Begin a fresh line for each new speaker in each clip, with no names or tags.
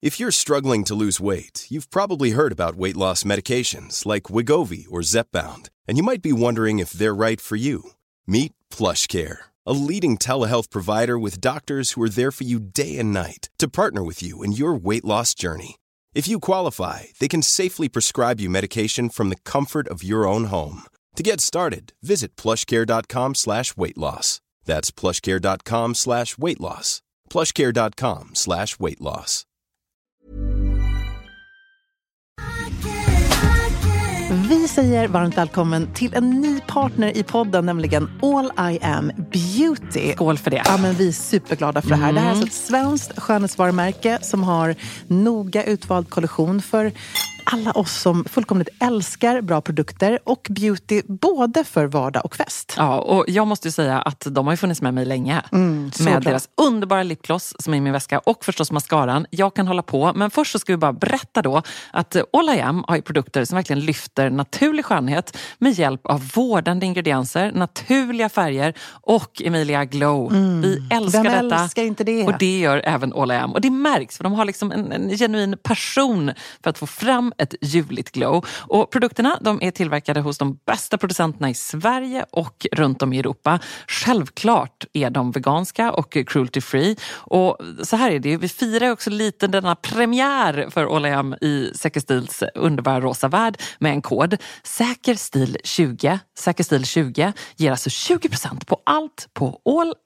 If you're struggling to lose weight, you've probably heard about weight loss medications like Wegovy or Zepbound, and you might be wondering if they're right for you. Meet PlushCare, a leading telehealth provider with doctors who are there for you day and night to partner with you in your weight loss journey. If you qualify, they can safely prescribe you medication from the comfort of your own home. To get started, visit plushcare.com/weightloss. That's plushcare.com/weightloss. plushcare.com/weightloss.
Vi säger varmt välkommen till en ny partner i podden, nämligen All I Am Beauty.
Skål för det.
Ja, men vi är superglada för det här. Det här är alltså ett svenskt skönhetsvarumärke som har noga utvald kollektion för alla oss som fullkomligt älskar bra produkter och beauty både för vardag och fest.
Ja, och jag måste ju säga att de har ju funnits med mig länge. Med
bra.
deras underbara lipgloss som är i min väska och förstås mascaran. Jag kan hålla på, men först så ska vi bara berätta då att All I Am har ju produkter som verkligen lyfter naturlig skönhet med hjälp av vårdande ingredienser, naturliga färger och Emilia Glow. Vi älskar
Vem
detta.
älskar inte det?
Och det gör även All I Am. Och det märks för de har liksom en genuin passion för att få fram ett ljuvligt glow. Och produkterna, de är tillverkade hos de bästa producenterna i Sverige och runt om i Europa. Självklart är de veganska och cruelty free. Och så här är det ju, vi firar också lite denna premiär för All I Am i Säker Stils underbara rosa värld med en kod. Säkerstil20. Säkerstil20 ger alltså 20% på allt på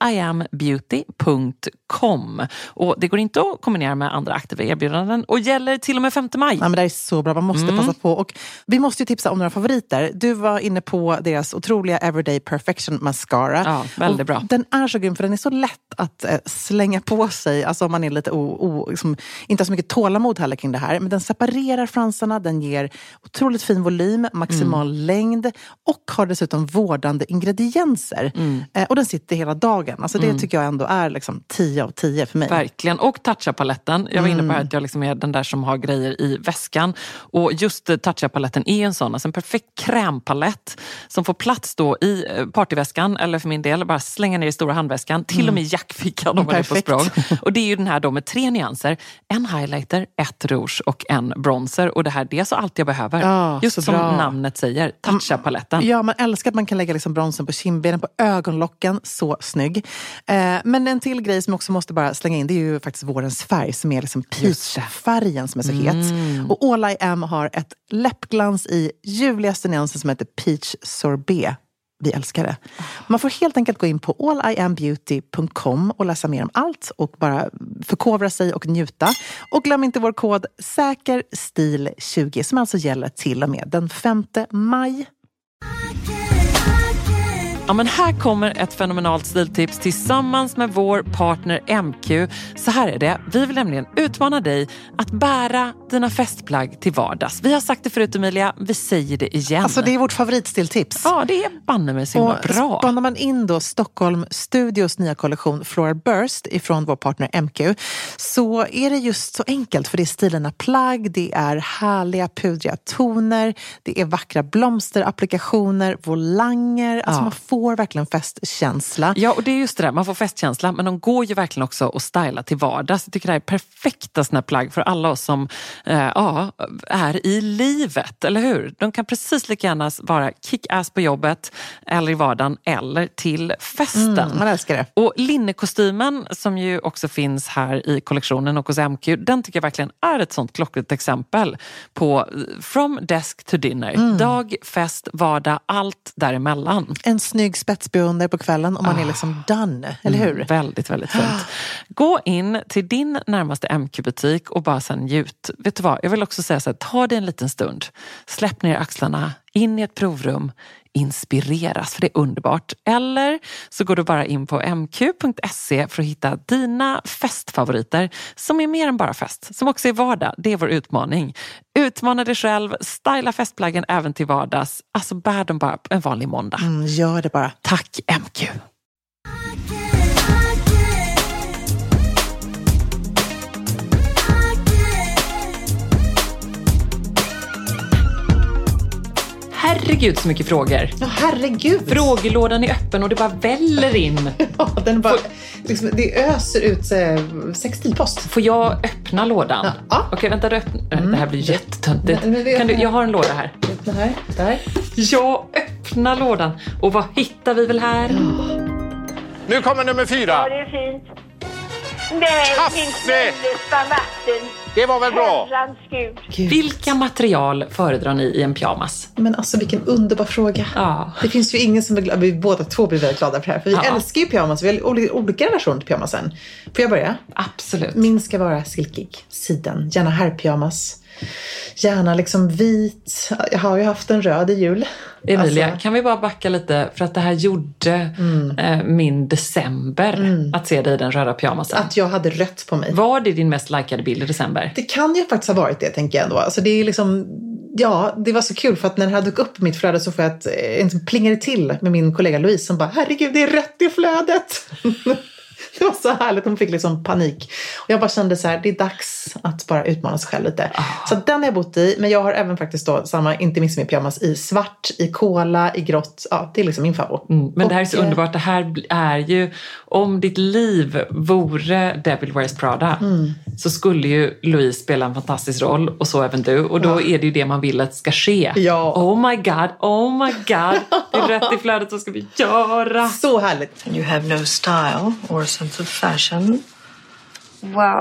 alliambeauty.com. Och det går inte att kombinera med andra aktiva erbjudanden och gäller till och med 5 maj.
Ja, men det är så bra, man måste passa på. Och vi måste ju tipsa om några favoriter. Du var inne på deras otroliga Everyday Perfection Mascara.
Ja, väldigt bra.
Den är så grym för den är så lätt att slänga på sig. Alltså om man är lite liksom, inte har så mycket tålamod heller kring det här. Men den separerar fransarna, den ger otroligt fin volym, maximal längd och har dessutom vårdande ingredienser. Och den sitter hela dagen. Alltså det tycker jag ändå är liksom 10 av 10 för mig.
Verkligen. Och Toucha-paletten. Jag var inne på att jag liksom är den där som har grejer i väskan. Och just Toucha-paletten är en sån. Alltså en perfekt krämpalett som får plats då i partyväskan. Eller för min del, bara slänga ner i stora handväskan. Till och med i jackfickan om man är på språng. Och det är ju den här då med 3 nyanser. En highlighter, 1 rouge och en bronzer. Och det här, det är så allt jag behöver.
Ja,
just som namnet säger. Toucha-paletten.
Ja, man älskar att man kan lägga liksom bronsen på kindbenen, på ögonlocken. Så snygg. Men en till grej som också måste bara slänga in, det är ju faktiskt vårens färg som är liksom peachfärgen som är så het. Och All I Am har ett läppglans i ljuvligaste nyansen som heter Peach Sorbet. Vi älskar det. Man får helt enkelt gå in på alliambeauty.com och läsa mer om allt och bara förkovra sig och njuta. Och glöm inte vår kod SÄKERSTIL20 som alltså gäller till och med den 5 maj.
Ja, men här kommer ett fenomenalt stiltips tillsammans med vår partner MQ. Så här är det. Vi vill nämligen utmana dig att bära dina festplagg till vardags. Vi har sagt det förut, Emilia. Vi säger det igen.
Alltså det är vårt favoritstiltips.
Ja, det är banne med så himla bra.
Spanar man in då Stockholm Studios nya kollektion Floral Burst ifrån vår partner MQ, så är det just så enkelt. För det är stilarna plagg, det är härliga pudriga toner, det är vackra blomsterapplikationer, volanger. Alltså man får verkligen festkänsla.
Ja, och det är just det där. Man får festkänsla, men de går ju verkligen också att styla till vardags. Jag tycker det här är perfekta såna plagg för alla oss som är i livet, eller hur? De kan precis lika gärna vara kick-ass på jobbet eller i vardagen eller till festen.
Man älskar det.
Och linnekostymen som ju också finns här i kollektionen och hos MQ, den tycker jag verkligen är ett sånt klockrent exempel på from desk to dinner. Dag, fest, vardag, allt däremellan.
En snygg spetsbeundrar på kvällen och man är liksom done, eller hur?
Väldigt, väldigt fint. Gå in till din närmaste MQ-butik och bara sen njut. Vet du vad, jag vill också säga så här, ta dig en liten stund. Släpp ner axlarna, in i ett provrum, inspireras, för det är underbart. Eller så går du bara in på mq.se för att hitta dina festfavoriter som är mer än bara fest, som också är vardag. Det är vår utmaning. Utmana dig själv, styla festplaggen även till vardags. Alltså bär dem bara en vanlig måndag.
Gör det bara.
Tack MQ! herregud så mycket frågor.
Ja, herregud.
Frågelådan är öppen och det bara väller in.
Ja, den bara, liksom, det öser ut sextilpost.
Får jag öppna lådan?
Ja.
Okej, vänta, du öppnar. Det här blir jättetöntigt. Jag har en låda här.
Den här, där.
Jag öppnar lådan. Och vad hittar vi väl här?
Nu kommer nummer 4.
Ja, det är fint. Nej,
Kaffe!
min snällaste vatten.
Det var väl bra?
Herrans Gud.
Vilka material föredrar ni i en pyjamas?
Men alltså vilken underbar fråga.
Ja.
Det finns ju ingen som är glad. Vi båda två blir väldigt glada för det här. För vi
Ja.
älskar ju pyjamas. Vi har olika relationer till pyjamasen. Får jag börja?
Absolut.
Min ska vara silkig. Siden. Gärna herrpyjamas. Gärna liksom vit. Jag har ju haft en röd i jul.
Emilia,
Alltså,
kan vi bara backa lite? För att det här gjorde min december att se dig i den röda pyjamasen.
att jag hade rött på mig.
Var det din mest likade bild i december?
Det kan ju faktiskt ha varit det, tänker jag ändå. Alltså det är liksom, ja, det var så kul för att när det här dök upp i mitt flöde så får jag en plingade till med min kollega Louise som bara, herregud, det är rött i flödet. Det var så härligt, hon fick liksom panik. Och jag bara kände så här, det är dags att bara utmana sig själv lite. Så den har jag bott i, men jag har även faktiskt då samma, inte minst med pyjamas, i svart, i kola, i grått. Ja, det är liksom min favorit.
Men det här är så underbart. Det här är ju, om ditt liv vore Devil Wears Prada så skulle ju Louise spela en fantastisk roll och så även du. Och då är det ju det man vill att ska ske.
Ja.
Oh my god. Det är rätt i flödet, så ska vi göra.
Så härligt.
You have no style or sense of fashion?
Well,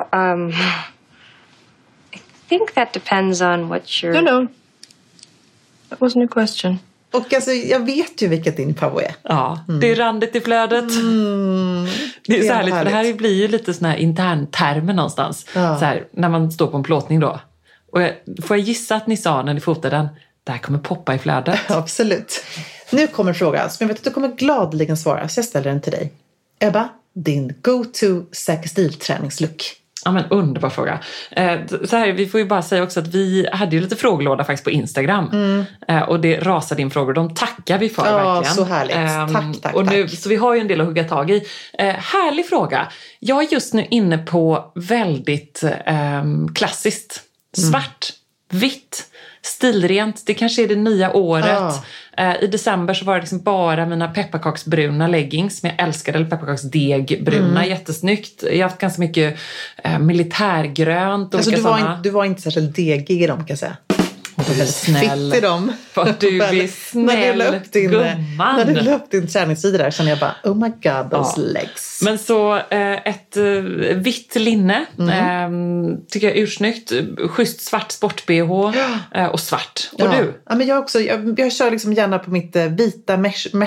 I think that depends on what you're...
No. That wasn't a question.
Och alltså, jag vet ju vilket din favorit är.
Ja, det är randigt i flödet. Det är så härligt, för det här blir ju lite sån här intern termer någonstans.
Ja.
Så här, när man står på en plåtning då. Och får jag gissa att ni sa när ni fotade den, det här kommer poppa i flödet.
Absolut. Nu kommer en fråga som jag vet att du kommer gladeligen svara, så jag ställer den till dig. Ebba, din go-to säkerstilträningslook.
Ja, men underbar fråga. Så här, vi får ju bara säga också att vi hade ju lite frågelåda faktiskt på Instagram. Och det rasade in frågor. De tackar vi för verkligen.
Så härligt. Tack.
Och nu, så vi har ju en del att hugga tag i. Härlig fråga. Jag är just nu inne på väldigt klassiskt. Svart, vitt, stilrent. Det kanske är det nya året. I december så var det liksom bara mina pepparkaksbruna leggings som jag älskade, eller pepparkaksdegbruna, jättesnyggt. Jag har haft ganska mycket militärgrönt.
Alltså du var inte särskilt degig i dem, kan jag säga.
Du är snäll.
Fitt i dem.
Vad du är snäll, gumman.
När du la upp din träningssida där kände jag bara, oh my god, those legs.
Men så ett vitt linne tycker jag är ursnyggt. Schysst svart sport-BH och svart. Och du?
Ja, men jag också. Jag kör liksom gärna på mitt vita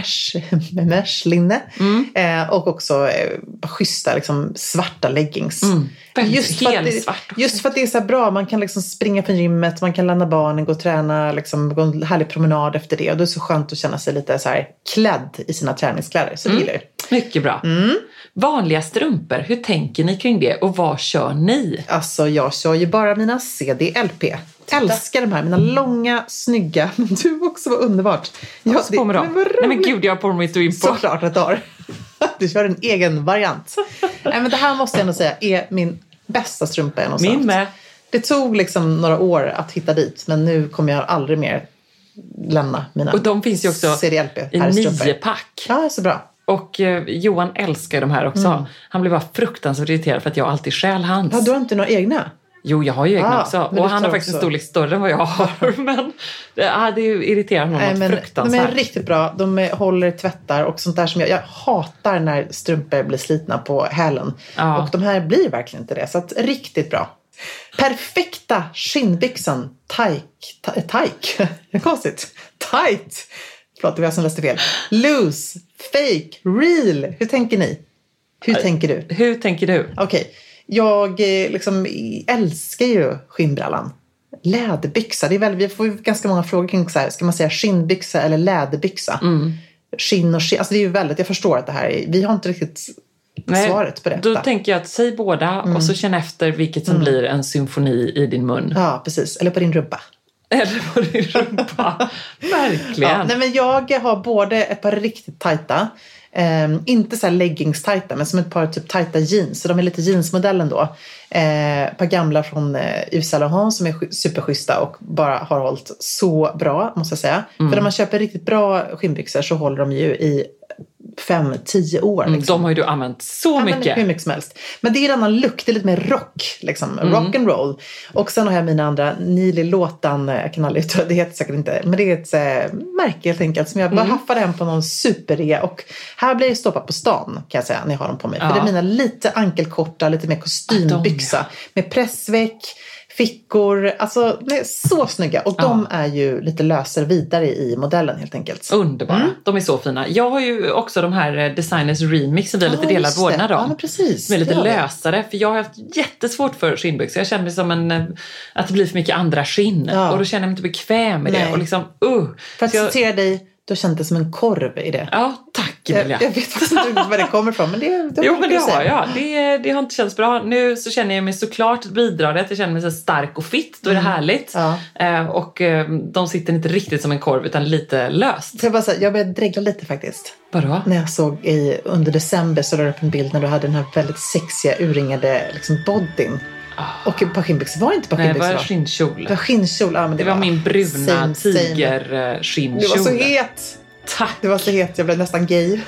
mesh-linne. Och också schyssta liksom, svarta leggings. Just för att det är så här bra. Man kan liksom springa från gymmet, man kan lämna barnen, gå och träna, liksom, gå en härlig promenad efter det. Och det är så skönt att känna sig lite så här klädd i sina träningskläder. Så det gillar jag.
Mycket bra. Vanliga strumpor, hur tänker ni kring det? Och vad kör ni?
Alltså jag kör ju bara mina CDLP. Älskar de här, mina långa, snygga. Men du också, var underbart.
Ja, på med dem. Nej men gud, jag har på mig att in på.
Såklart att du har. Du kör en egen variant. Nej, men det här måste jag ändå säga är min bästa strumpa jag någonsin haft.
Min med.
Det tog liksom några år att hitta dit. Men nu kommer jag aldrig mer lämna mina
Och de finns ju också
CDLP
i 9-pack.
Ja, så bra.
Och Johan älskar de här också. Han blir bara fruktansvärt irriterad för att jag alltid stjäl hans.
Ja, du har inte några egna?
Jo, jag har ju egna också. Och han har faktiskt en storlek större än vad jag har. Men det är ju irriterande något fruktansvärt.
De är riktigt bra. De håller tvättar och sånt där som jag hatar när strumpor blir slitna på hälen.
Ja.
Och de här blir verkligen inte det. Så att, riktigt bra. Perfekta skinnbyxan. Tight. Konstigt. Tight. Förlåt, det var jag som läste fel. Loose. Fake. Real. Hur tänker ni? Hur tänker du? Okej. Jag liksom älskar ju skinnbrallan. Läderbyxa. Det är väl, vi får ju ganska många frågor kring så här, ska man säga skinnbyxa eller läderbyxa? Skinn och skinn. Alltså det är ju väldigt, jag förstår att det här är, vi har inte riktigt svaret på detta.
Då tänker jag att säg båda och så känn efter vilket som blir en symfoni i din mun.
Ja, precis. Eller på din rumpa.
Eller på din rumpa. Verkligen.
Ja, nej, men jag har både ett par riktigt tajta, inte så här leggings-tajta, men som ett par typ tajta jeans. Så de är lite jeansmodellen då. Ett par gamla från Yves Saint Laurent som är superschyssta och bara har hållit så bra, måste jag säga. För när man köper riktigt bra skinnbyxor så håller de ju i 5-10 år. Liksom.
De har ju du använt så mycket.
Hur mycket som helst. Men det är en annan look, det är lite mer rock. Liksom. Rock and roll. Och sen har jag mina andra Nili Låtan, jag kan aldrig uttala, det heter säkert inte. Men det är ett märke helt enkelt som jag bara haffade hem på någon superrea. Och här blir det stoppat på stan, kan jag säga, när jag har dem på mig. För det är mina lite ankelkorta, lite mer kostymbyxa. Med pressväck, fickor, alltså de är så snygga. Och de är ju lite löser vidare i modellen helt enkelt.
Underbara, de är så fina. Jag har ju också de här Designers Remix som vi har lite delad vårdnad om.
Ja, men precis.
Som är lite lösare, för jag har haft jättesvårt för skinnbyxor. Jag känner mig som att det blir för mycket andra skinn. Och då känner jag mig inte bekväm med det. Och liksom,
För att citera dig, du har känt det som en korv i det.
Ja, tack Emilia.
Jag vet faktiskt inte var det kommer ifrån, men det
jo, men det har jag. Det har inte känts bra. Nu så känner jag mig såklart bidraget. Jag känner mig så stark och fit. Då är det härligt. Och de sitter inte riktigt som en korv utan lite löst.
Jag började dregla lite faktiskt.
Vadå?
När jag såg under december så la du upp en bild när du hade den här väldigt sexiga urringade liksom bodyn. Och ett par skinnbyxor. Var det inte par skinnbyxor?
Nej, det var skinnskjol.
Det var skinnskjol, ja, men
det var min bruna tiger-skinnskjol.
Du var så het.
Tack.
Det var så het, jag blev nästan gay.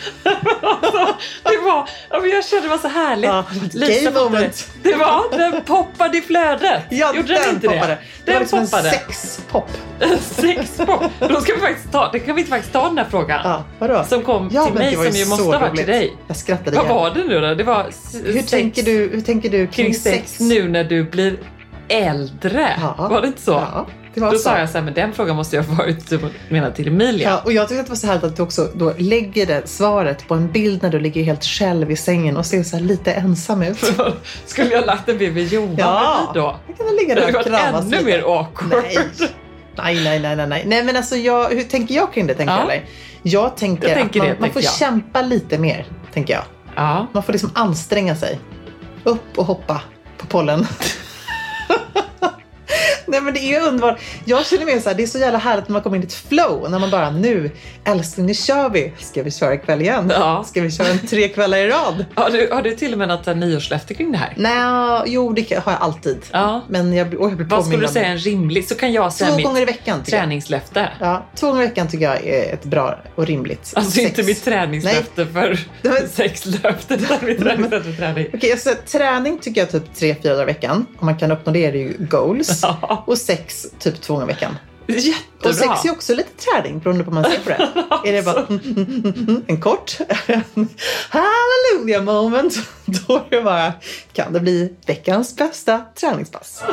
Jag kände det var så härligt.
Ja, gay moment.
Den poppade i flödet.
Ja,
gjorde den inte
poppade. Det var liksom
poppade.
En sexpop.
Sexpop. Då ska vi faktiskt ta den här frågan.
Ja, vadå?
Som kom till mig som ju måste ha varit till dig.
Jag skrattade.
Vad var det nu då? Det var
hur tänker du kring sex
nu när du blir äldre?
Ja.
Var det inte så?
Ja.
Då sa jag så här, men den frågan måste jag ha varit menad till Emilia.
Ja, och jag tycker att det var så härligt att du också då lägger det svaret på en bild när du ligger helt själv i sängen och ser så här lite ensam ut.
Skulle jag lagt en bild vid Johan då?
Ja, jag kan ligga där och kramas
ännu mer awkward.
Nej, men alltså hur tänker jag kring det, tänker jag tänker att man får kämpa lite mer, tänker jag.
Ja.
Man får liksom anstränga sig. Upp och hoppa på pollen. Nej, men det är underbart. Jag känner mig så här, det är så jävla härligt när man kommer in i ett flow. När man bara, nu älskling, nu kör vi. Ska vi köra ikväll igen?
Ja.
Ska vi köra 3 kvällar i rad?
Har du till och med något nyårslöfte kring det här?
Nej, jo, det har jag alltid.
Ja.
Men jag blir
vad skulle du säga en rimlig? Så kan jag säga
2 gånger i veckan,
träningslöfte.
Ja, 2 gånger i veckan tycker jag är ett bra och rimligt.
Alltså 6. Inte mitt träningslöfte för sexlöfte, utan mitt träningslöfte för träning.
Okej, så träning tycker jag typ 3-4 dagar i veckan. Om man kan uppnå det är det ju goals.
Ja.
Och sex typ 2 gånger i veckan.
Jättebra.
Och sex är också lite träning beroende på hur man ser på det. Är det bara en kort hallelujah moment, då är det bara, kan det bli veckans bästa träningspass.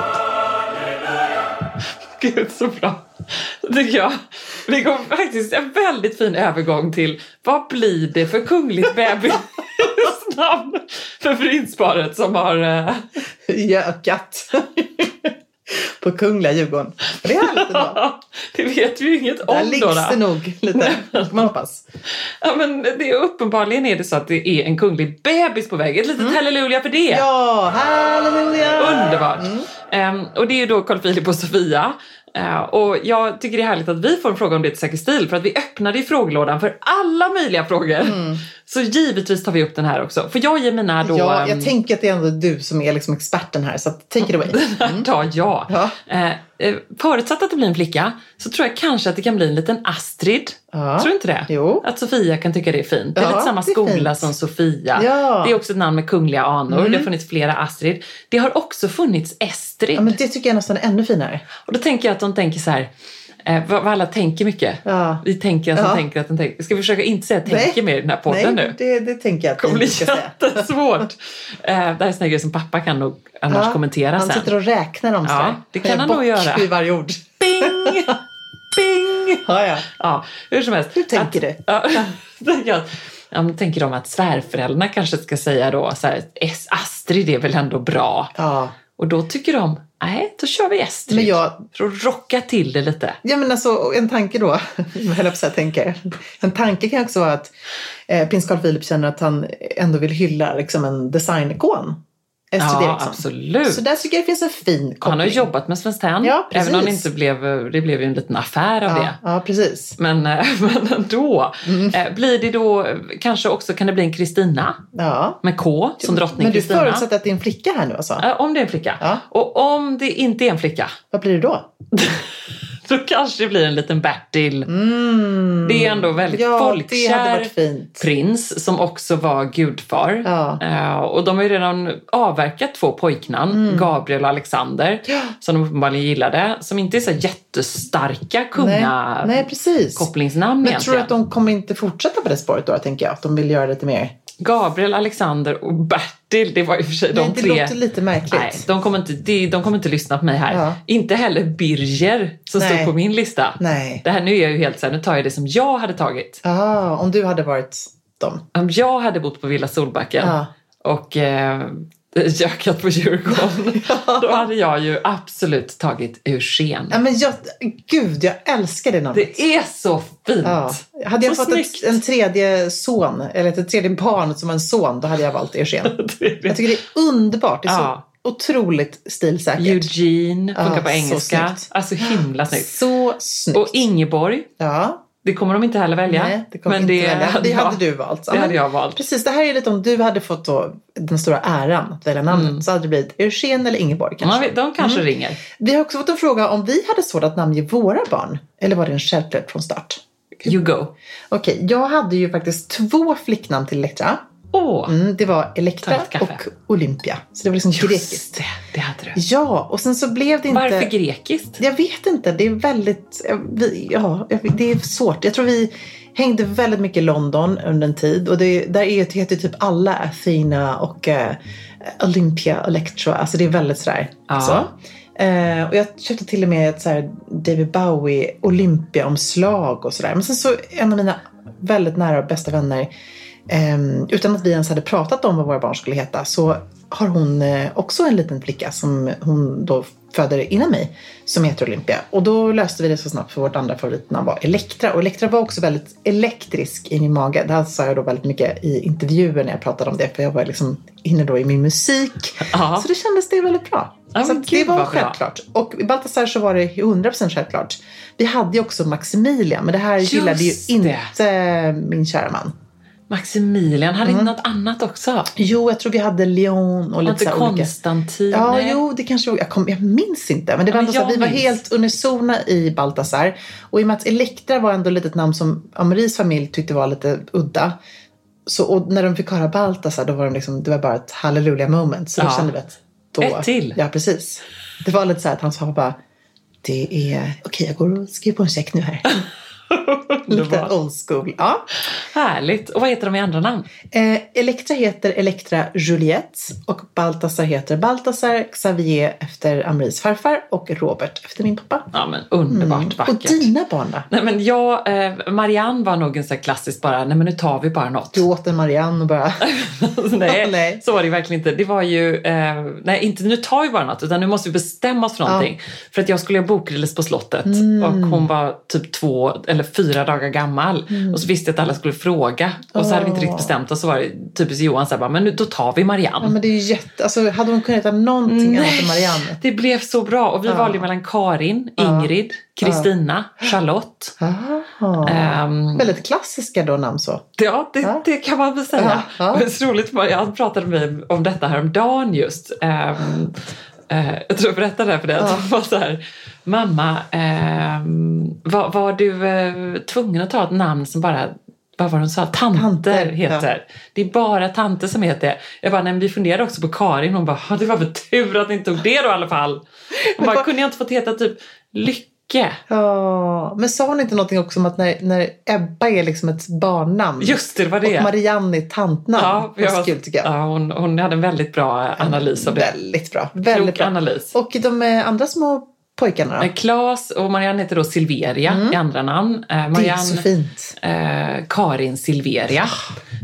Gud, så bra. Tycker jag. Det går faktiskt en väldigt fin övergång till vad blir det för kungligt bebisnamn för prinsparet som har
gökat på Kungliga Djurgården. Det är härligt ändå.
Det vet vi ju inget om då.
Där ligger det nog lite, man hoppas.
Ja, men det är uppenbarligen är det så att det är en kunglig bebis på väg. Ett litet halleluja för det.
Ja, halleluja.
Underbart. Och det är ju då Carl Philip och Sofia. Och jag tycker det är härligt att vi får en fråga om det till Säker stil, för att vi öppnade i frågelådan för alla möjliga frågor. Så givetvis tar vi upp den här också. För jag ger mina då...
Ja, jag tänker att det är ändå du som är liksom experten här, så take it away.
Den här tar jag. Ja. Förutsatt att det blir en flicka så tror jag kanske att det kan bli en liten Astrid. Ja. Tror du inte det? Jo. Att Sofia kan tycka det är fint. Det är lite samma skola som Sofia. Ja. Det är också ett namn med kungliga anor. Det har funnits flera Astrid. Det har också funnits Estrid.
Ja, men det tycker jag nästan är ännu finare.
Och då tänker jag att de tänker så här... vad alla tänker mycket. Ja. Vi tänker att de tänker att de tänker. Ska vi försöka inte säga tänker mer i den här podden nu?
Nej, det tänker jag att
vi ska säga. Det är svårt. Det här är såna grejer som pappa kan nog annars kommentera sen.
Han sitter och räknar om sig.
Ja, det kan han nog göra.
I varje ord.
Bing! Bing!
Ja,
hur som helst.
Hur tänker du?
Tänker de att svärföräldrarna kanske ska säga då så här, Astrid är väl ändå bra. Ja. Och då tycker de, nej, då kör vi Estrid. Men för att rocka till det lite.
Ja, men alltså en tanke då, en tanke kan också vara att prins Carl Philip känner att han ändå vill hylla liksom en designikon. Estrid
Ja,
Eriksson.
absolut.
Så där tycker jag det finns en fin koppling.
Han har jobbat med Svenskt Tenn.
Ja, precis.
Även om det blev ju en liten affär av det.
Ja, precis.
Men ändå. Blir det då, kanske också kan det bli en Kristina
Ja.
med K som drottning
Men du
Kristina.
förutsätter att det är en flicka här nu alltså?
Om det är en flicka.
Ja.
Och om det inte är en flicka,
Vad blir det då?
då kanske det blir en liten Bertil. Det är ändå väldigt
det hade
folkkär
varit fint.
prins som också var gudfar.
Ja.
Och de har ju redan avverkat 2 pojknamn, Gabriel och Alexander, som de uppenbarligen gillade, som inte är så jättestarka
Nej, precis.
kopplingsnamn
Men
egentligen.
tror du att de kommer inte fortsätta på det spåret då, tänker jag? Att de vill göra lite mer?
Gabriel, Alexander och Bertil, det var ju för sig de
det
3.
låter lite märkligt.
Nej, de kommer inte lyssna på mig här.
Ja.
Inte heller Birger som
Nej.
stod på min lista.
Nej.
Det här nu är jag ju helt så här, nu tar jag det som jag hade tagit.
Om du hade varit dem.
Om jag hade bott på Villa Solbacken och jökat på Djurgården, då hade jag ju absolut tagit Eugen.
Ja, men gud, jag älskar det namnet.
Det är så fint.
Ja. Hade jag
Så
fått en tredje son, eller ett tredje barn som en son, då hade jag valt Eugen. Jag tycker det är underbart. Det är så otroligt stilsäkert.
Eugene, funkar på engelska.
snyggt.
Alltså himla snyggt.
Så snyggt.
Och Ingeborg.
Ja.
Det kommer de inte heller välja.
Nej, det kommer inte välja. Det hade du valt.
Det hade jag valt.
Precis, det här är lite om du hade fått då den stora äran att välja namnet. Så hade det blivit Eugen eller Ingeborg kanske.
De kanske ringer.
Vi har också fått en fråga om vi hade svårt att namnge våra barn. Eller var det en självklart från start?
You go.
Okej, jag hade ju faktiskt 2 flicknamn till Elektra. Det var Elektra och Olympia. Så det var liksom grekiskt.
Det hade du.
Ja, och sen så blev det inte...
Varför grekiskt?
Jag vet inte, det är väldigt... det är svårt. Jag tror vi hängde väldigt mycket i London under en tid. Och där heter typ alla Athena och Olympia, Elektra. Alltså det är väldigt sådär.
Ja.
Så. Och jag köpte till och med ett så här David Bowie Olympia-omslag och sådär. Men sen så en av mina väldigt nära och bästa vänner, utan att vi ens hade pratat om vad våra barn skulle heta, så har hon också en liten flicka som hon då föder innan mig, som heter Olympia. Och då löste vi det så snabbt, för vårt andra favoritnamn var Elektra. Och Elektra var också väldigt elektrisk i min mage. Det här sa jag då väldigt mycket i intervjuer när jag pratade om det, för jag var liksom inne då i min musik.
Aha.
Så det kändes det väldigt bra.
Ja,
så det var
bra.
självklart. Och i Baltasar så var det 100% självklart. Vi hade ju också Maximilian, men det här gillade ju inte min kära man.
Maximilian, hade inte något annat också?
Jo, jag tror vi hade Leon och lite så olika.
Konstantin.
Ja,
nej.
jo, det kanske jag minns inte. Men det var ändå så att vi var helt unisona i Baltasar. Och i och med att Elektra var ändå lite ett namn som Amaries familj tyckte var lite udda. Så, och när de fick höra Baltasar, då var de liksom, det var bara ett halleluja moment. Så då kände vi att då...
Ett till.
Ja, precis. Det var lite så här att han sa bara, det är... Okej, jag går och skriver på en check nu här. Lite old school. Ja.
Härligt. Och vad heter de i andra namn?
Elektra heter Elektra Juliette och Baltasar heter Baltasar Xavier efter Amaries farfar och Robert efter min pappa.
Ja, men underbart vackert.
Och dina barn då?
Nej, men Marianne var nog en sån här klassisk bara, nej men nu tar vi bara något.
Du åt en Marianne och bara...
nej, så var det verkligen inte. Det var ju, nej inte nu tar vi bara något, utan nu måste vi bestämma oss för någonting. För att jag skulle ha bokrelease på slottet och hon var typ 2 eller 4 dagar gammal. Och så visste jag att alla skulle fråga. Och så hade vi inte riktigt bestämt. Och så var det typiskt Johan så här, bara, men nu, då tar vi Marianne.
Ja, men det är ju alltså, hade hon kunnat heta någonting annat än Marianne?
Det blev så bra. Och vi valde mellan Karin, Ingrid, Kristina, Charlotte.
Väldigt klassiska då namn så.
Ja, det kan man väl säga. Och det är så roligt, jag pratade med om detta här om dagen just. Jag tror jag berättade det här för dig. Att det var så här, mamma, var du tvungen att ta ett namn som bara... Vad var det hon sa? Tanter heter. Ja. Det är bara tanter som heter det. Jag bara, nej, men vi funderade också på Karin. Hon bara, det var väl tur att ni inte tog det då i alla fall. Hon bara, kunde jag inte fått heta typ Lycke?
Ja, men sa hon inte någonting också om att när Ebba är liksom ett barnnamn?
Just det, var det.
Och Marianne är tantnamn.
Ja,
kul, tycker jag.
Ja, hon hade en väldigt bra analys av det.
Väldigt bra. Väldigt bra
analys.
Och de andra små pojkarna då?
Claes och Marianne heter då Silveria i andra namn. Marianne,
det är så fint.
Karin Silveria.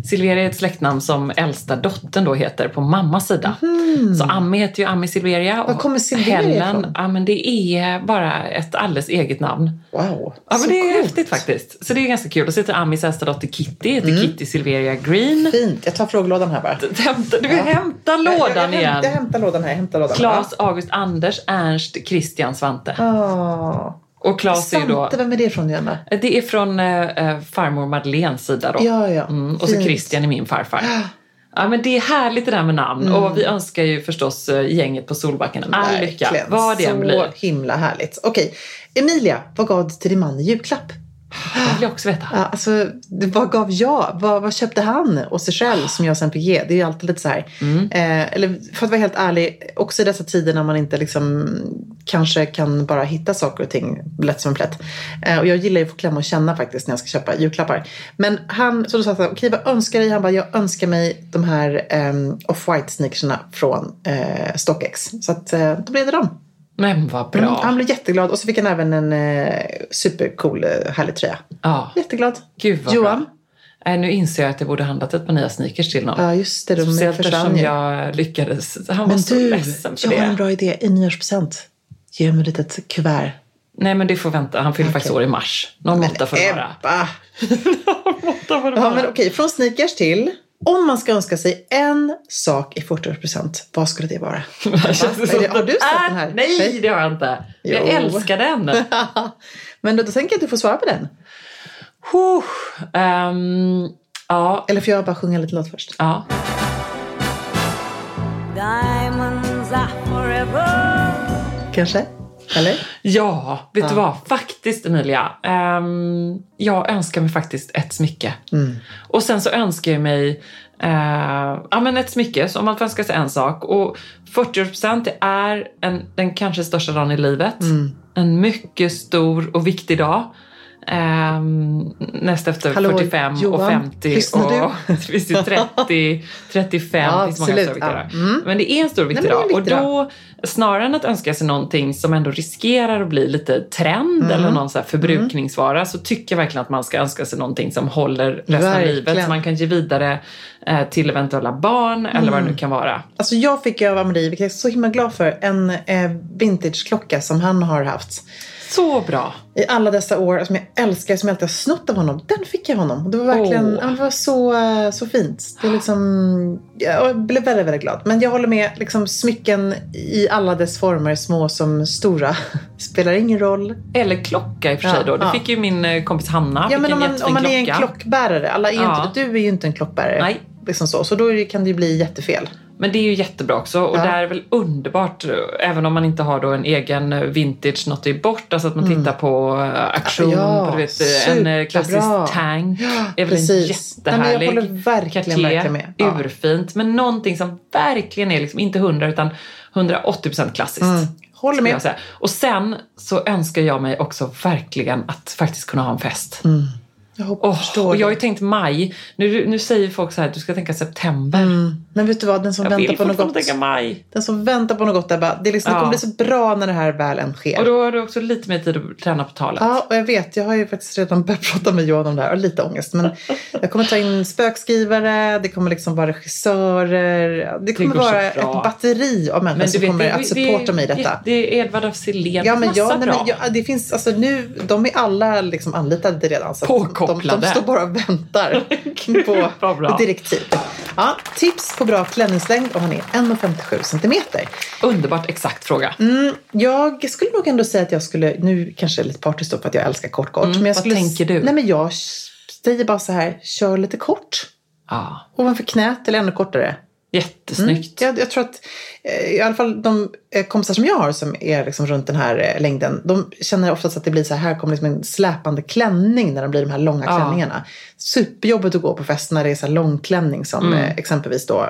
Silveria är ett släktnamn som äldsta dottern då heter på mammas sida. Så Ami heter ju Ami Silveria.
Var kommer Silveria ifrån?
Ja, men det är bara ett alldeles eget namn.
Wow.
Ja, men det är häftigt faktiskt. Så det är ganska kul. Och så heter Amis äldsta dotter Kitty. Heter Kitty Silveria Green.
Fint. Jag tar frågelådan här bara.
Du hämtar lådan igen.
Jag hämtar lådan här.
Claes, August, Anders, Ernst, Christian, Svante. Och Claes är ju då...
Svante, vem är det från igen då?
Det är från farmor Madeleines sida då.
Ja.
Och så Christian är min farfar. Ja, men det är härligt det där med namn. Och vi önskar ju förstås gänget på Solbacken all lycka. Vad det än blir.
Så himla härligt. Okej, Emilia, vad gav du till din man i julklapp?
Det vill jag också veta.
Ja, alltså, vad gav jag? Vad köpte han och sig själv som jag sen fick ge? Det är ju alltid lite så här. Eller för att vara helt ärlig, också i dessa tider när man inte liksom kanske kan bara hitta saker och ting lätt som en plätt. Och jag gillar ju att få klämma och känna faktiskt när jag ska köpa julklappar. Men han, så då sa jag, okej, vad önskar dig? Han bara, jag önskar mig de här off-white sneakersna från StockX. Så att då blev det dem.
Men vad bra.
Han blev jätteglad. Och så fick han även en supercool, härlig tröja.
Ja.
Jätteglad.
Gud vad
Johan?
bra. Nu inser jag att jag borde handlat ett par nya sneakers till någon.
Ja, just det.
Speciellt eftersom jag lyckades. Han var så ledsen för det.
Jag har en bra idé. I nyårspresent. Ge mig ett litet kuvert.
Nej, men det får vänta. Han fyller faktiskt år i mars. Någon måtta får det vara.
Ja, men okej. Från sneakers till... Om man ska önska sig en sak i 40-årspresent, vad skulle det vara? Har du sett den här?
Nej, det har jag inte. Jag älskar den.
Men då tänker jag att du får svara på den.
Ja.
Eller får jag bara sjunga lite låt först?
Ja.
Diamonds are forever.
Kanske? Eller?
Ja, vet du vad? Faktiskt, Emilia. Jag önskar mig faktiskt ett smycke. Och sen så önskar jag mig men ett smycke. Så om man får önska sig en sak. Och 40% det är den kanske största dagen i livet. En mycket stor och viktig dag. Näst efter 45
Johan,
och 50 och det finns ju 30, 35,
ja,
det finns många stora viktiga dagar. Men det är en stor viktig dag. Och då, snarare än att önska sig någonting som ändå riskerar att bli lite trend eller någon så här förbrukningsvara, så tycker jag verkligen att man ska önska sig någonting som håller resten av livet, som man kan ge vidare till eventuella barn eller vad det nu kan vara.
Alltså jag fick av Amri, vilket jag är så himla glad för, en vintage-klocka som han har haft.
Så bra.
I alla dessa år som jag älskar, som jag alltid har snott av honom. Den fick jag honom. Det var verkligen, det var så fint. Det är liksom, jag blev väldigt, väldigt glad. Men jag håller med, liksom smycken i alla dess former, små som stora. Spelar ingen roll.
Eller klocka i och för sig då. Det fick ju min kompis Hanna.
Ja, men om man är en klockbärare. Alla är inte, du är ju inte en klockbärare.
Nej.
Liksom så då kan det ju bli jättefel.
Men det är ju jättebra också. Och det är väl underbart, även om man inte har då en egen vintage något är bort. Alltså att man tittar på auktion, på, du vet, en klassisk tank. Är väl en jättehärlig.
Jag håller verkligen med.
Urfint. Men någonting som verkligen är liksom inte 100 utan 180% klassiskt.
Håller med.
Och sen så önskar jag mig också verkligen att faktiskt kunna ha en fest. Och jag har ju tänkt maj. Nu säger folk så här att du ska tänka september.
Men vet du vad, den som väntar på något gott.
Tänka maj.
Den som väntar på något gott, det kommer bli så bra när det här väl än sker.
Och då har du också lite mer tid att träna på talet.
Ja, och jag vet, jag har ju faktiskt redan börjat prata med Johan om det här och lite ångest. Men jag kommer ta in spökskrivare, det kommer liksom vara regissörer, det kommer vara ett batteri av människor som kommer att supporta mig i detta.
Det är Edvard af Sillén.
Ja, men det finns, alltså nu, de är alla liksom anlitade redan. Så
påkopplade.
De står bara och väntar på direktiv. Ja, tips på bra klänningslängd om man är 1,57 centimeter.
Underbart exakt fråga.
Jag skulle nog ändå säga att jag skulle, nu kanske lite partystopp för att jag älskar kort. Men jag skulle,
vad tänker du?
Nej, men jag säger bara så här, kör lite kort. Ovanför knät eller ännu kortare.
Jättesnyggt.
Jag tror att i alla fall de kompisar som jag har som är liksom runt den här längden, de känner oftast att det blir så här kommer liksom en släpande klänning när de blir de här långa klänningarna. Superjobbigt att gå på fest när det är så här långklänning som exempelvis då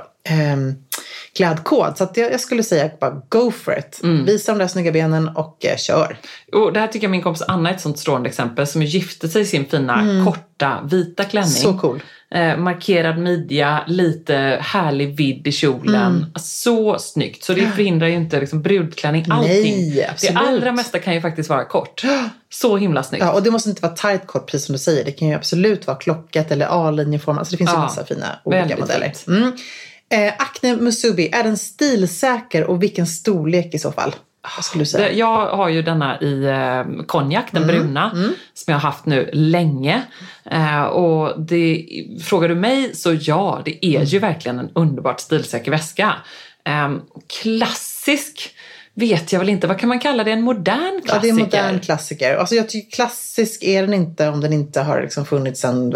klädkod. Så att jag skulle säga bara go for it. Visa de där snygga benen och kör.
Och det här tycker jag min kompis Anna är ett sånt strålande exempel som gifte sig i sin fina korta vita klänning.
Så cool.
markerad midja, lite härlig vidd i kjolen. Så snyggt. Så det förhindrar ju inte liksom brudklänning, allting.
Nej, absolut.
Det allra mesta kan ju faktiskt vara kort. Så himla snyggt.
Ja, och det måste inte vara tight kort, precis som du säger. Det kan ju absolut vara klockat eller A-linjeform. Alltså det finns ju massa fina olika modeller. Acne Musubi, är den stilsäker och vilken storlek i så fall? Vad skulle du säga?
Jag har ju denna i konjak, den bruna, som jag har haft nu länge. Och frågar du mig så ja, det är ju verkligen en underbart stilsäker väska. Klassisk vet jag väl inte. Vad kan man kalla det? En modern klassiker?
Ja, det är en modern klassiker. Alltså jag tycker klassisk är den inte om den inte har liksom funnits sedan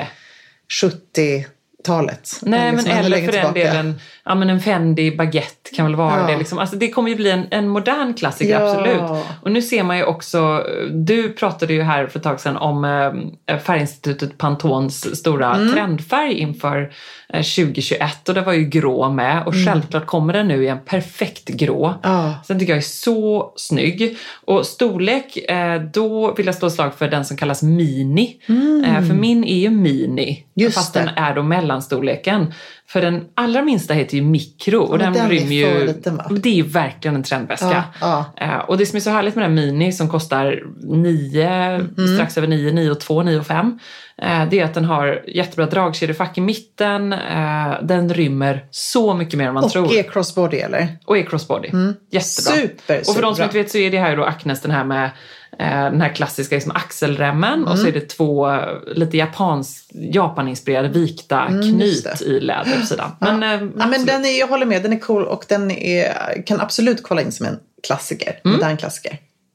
70-talet.
Nej,
liksom
men eller för den delen, ja, men en Fendi baguette kan väl vara det. Liksom. Alltså, det kommer ju bli en modern klassiker, absolut. Och nu ser man ju också, du pratade ju här för ett tag sedan om färginstitutet Pantones stora trendfärg inför 2021. Och det var ju grå med. Och självklart kommer den nu i en perfekt grå. Sen tycker jag är så snygg. Och storlek, då vill jag slå slag för den som kallas mini. För min är ju mini. Fast den är då mellanstorleken. För den allra minsta heter ju mikro. Och den rymmer ju... Liten, det är ju verkligen en trendväska. Och det som är så härligt med den mini som kostar 9, strax över 9 och 2, 9 och 5. Det är att den har jättebra dragkedjefack i mitten. Den rymmer så mycket mer än man tror.
Och är crossbody eller?
Och är crossbody. Jättebra.
Super.
Och för de som inte vet så är det här då Acnes den här med den här klassiska liksom axelremmen. Och så är det 2 lite Japaninspirerade vikta knyt i läder på sidan. Men
den är, jag håller med, den är cool och den kan absolut kolla in som en klassiker. Modern klassiker.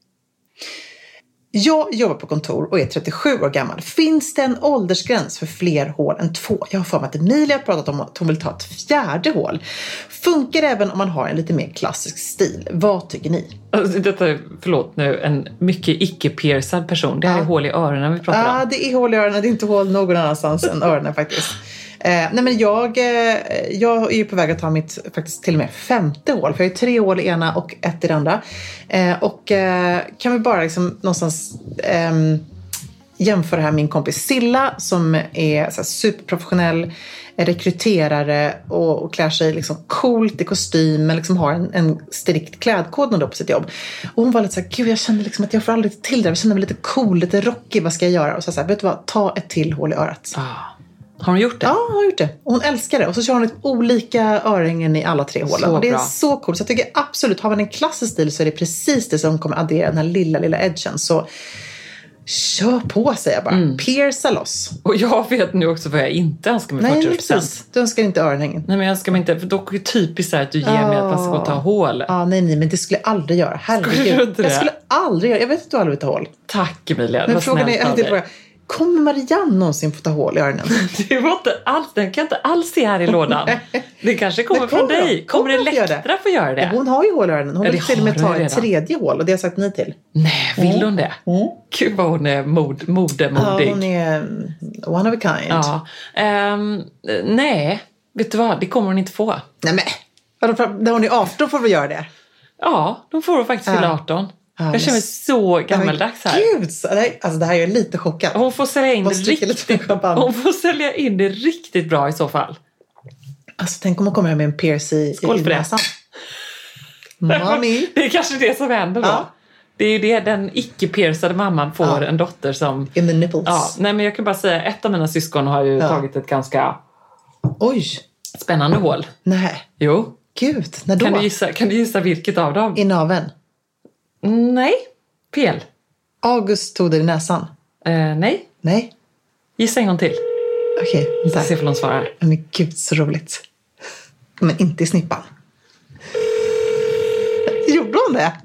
Jag jobbar på kontor och är 37 år gammal. Finns det en åldersgräns för fler hål än 2? Jag har för mig att Emilia har pratat om att hon vill ta ett 4:e hål. Funkar även om man har en lite mer klassisk stil. Vad tycker ni?
Alltså, detta är, förlåt nu, en mycket icke-piercad person. Det här är hål i öronen vi pratar om.
Ja, det är hål i öronen. Det är inte hål någon annanstans än öronen faktiskt. Nej, men jag är ju på väg att ta mitt faktiskt till och med 5:e hål. För jag har 3 hål i ena och 1 i det andra. Och kan vi bara liksom någonstans jämföra här min kompis Silla som är så här superprofessionell rekryterare och klär sig liksom coolt i kostym men liksom har en strikt klädkod då på sitt jobb. Och hon var lite så här, gud jag kände liksom att jag får aldrig till det. Jag kände mig lite cool, lite rockig, vad ska jag göra? Och så här, vet du vad, ta ett till hål i örat.
Har hon gjort det?
Ja, hon har gjort det. Och hon älskar det. Och så kör hon ett olika örhängen i alla 3 hålen. Och det är så coolt. Så jag tycker absolut, har man en klassisk stil så är det precis det som kommer addera den här lilla edgen. Så kör på, säger jag bara. Pierca loss.
Och jag vet nu också vad jag inte önskar mig 40%.
Nej, precis. Du önskar inte örhängen.
Nej, men jag önskar mig inte. För då är det typiskt så här att du ger mig att man ska gå och ta hål.
Nej, men det skulle jag aldrig göra. Herregud. Jag skulle aldrig göra. Jag vet att du aldrig vill ta hål.
Tack, Emilia.
Men frågan är, kommer Marianne någonsin få ta hål i öronen?
Det var inte alls, den kan inte alls se här i lådan. Det kanske kommer från dig. Kommer Elektra få göra det?
Ja, hon har ju hål i öronen. Hon vill till och med ta ett 3:e hål. Och det har jag sagt nej till.
Nej, vill hon det? Gud vad hon är modemodig.
Ja, hon är one of a kind.
Ja. Nej, vet du vad? Det kommer hon inte få.
Nej, men när hon är 18 får vi göra det.
Ja, de får hon faktiskt fylla 18. Jag känner mig så gammaldags här.
Gud, alltså det här är lite chockad.
Hon får sälja in det riktigt bra i så fall.
Alltså tänk om hon kommer här med en piercing i näsan. Mami.
Det är kanske det som händer då. Ja. Det är ju det, den icke-piercade mamman får en dotter som...
In the nipples.
Ja, nej men jag kan bara säga, ett av mina syskon har ju tagit ett ganska...
Oj.
Spännande hål.
Nej.
Jo.
Gud, när då?
Kan du gissa vilket av dem?
I naveln.
Nej, fel.
August tog det i näsan.
Nej. Gissa en gång till.
Okej,
vi ska se om de svarar.
Men gud, så roligt. Men inte i snippan. Gjorde hon det?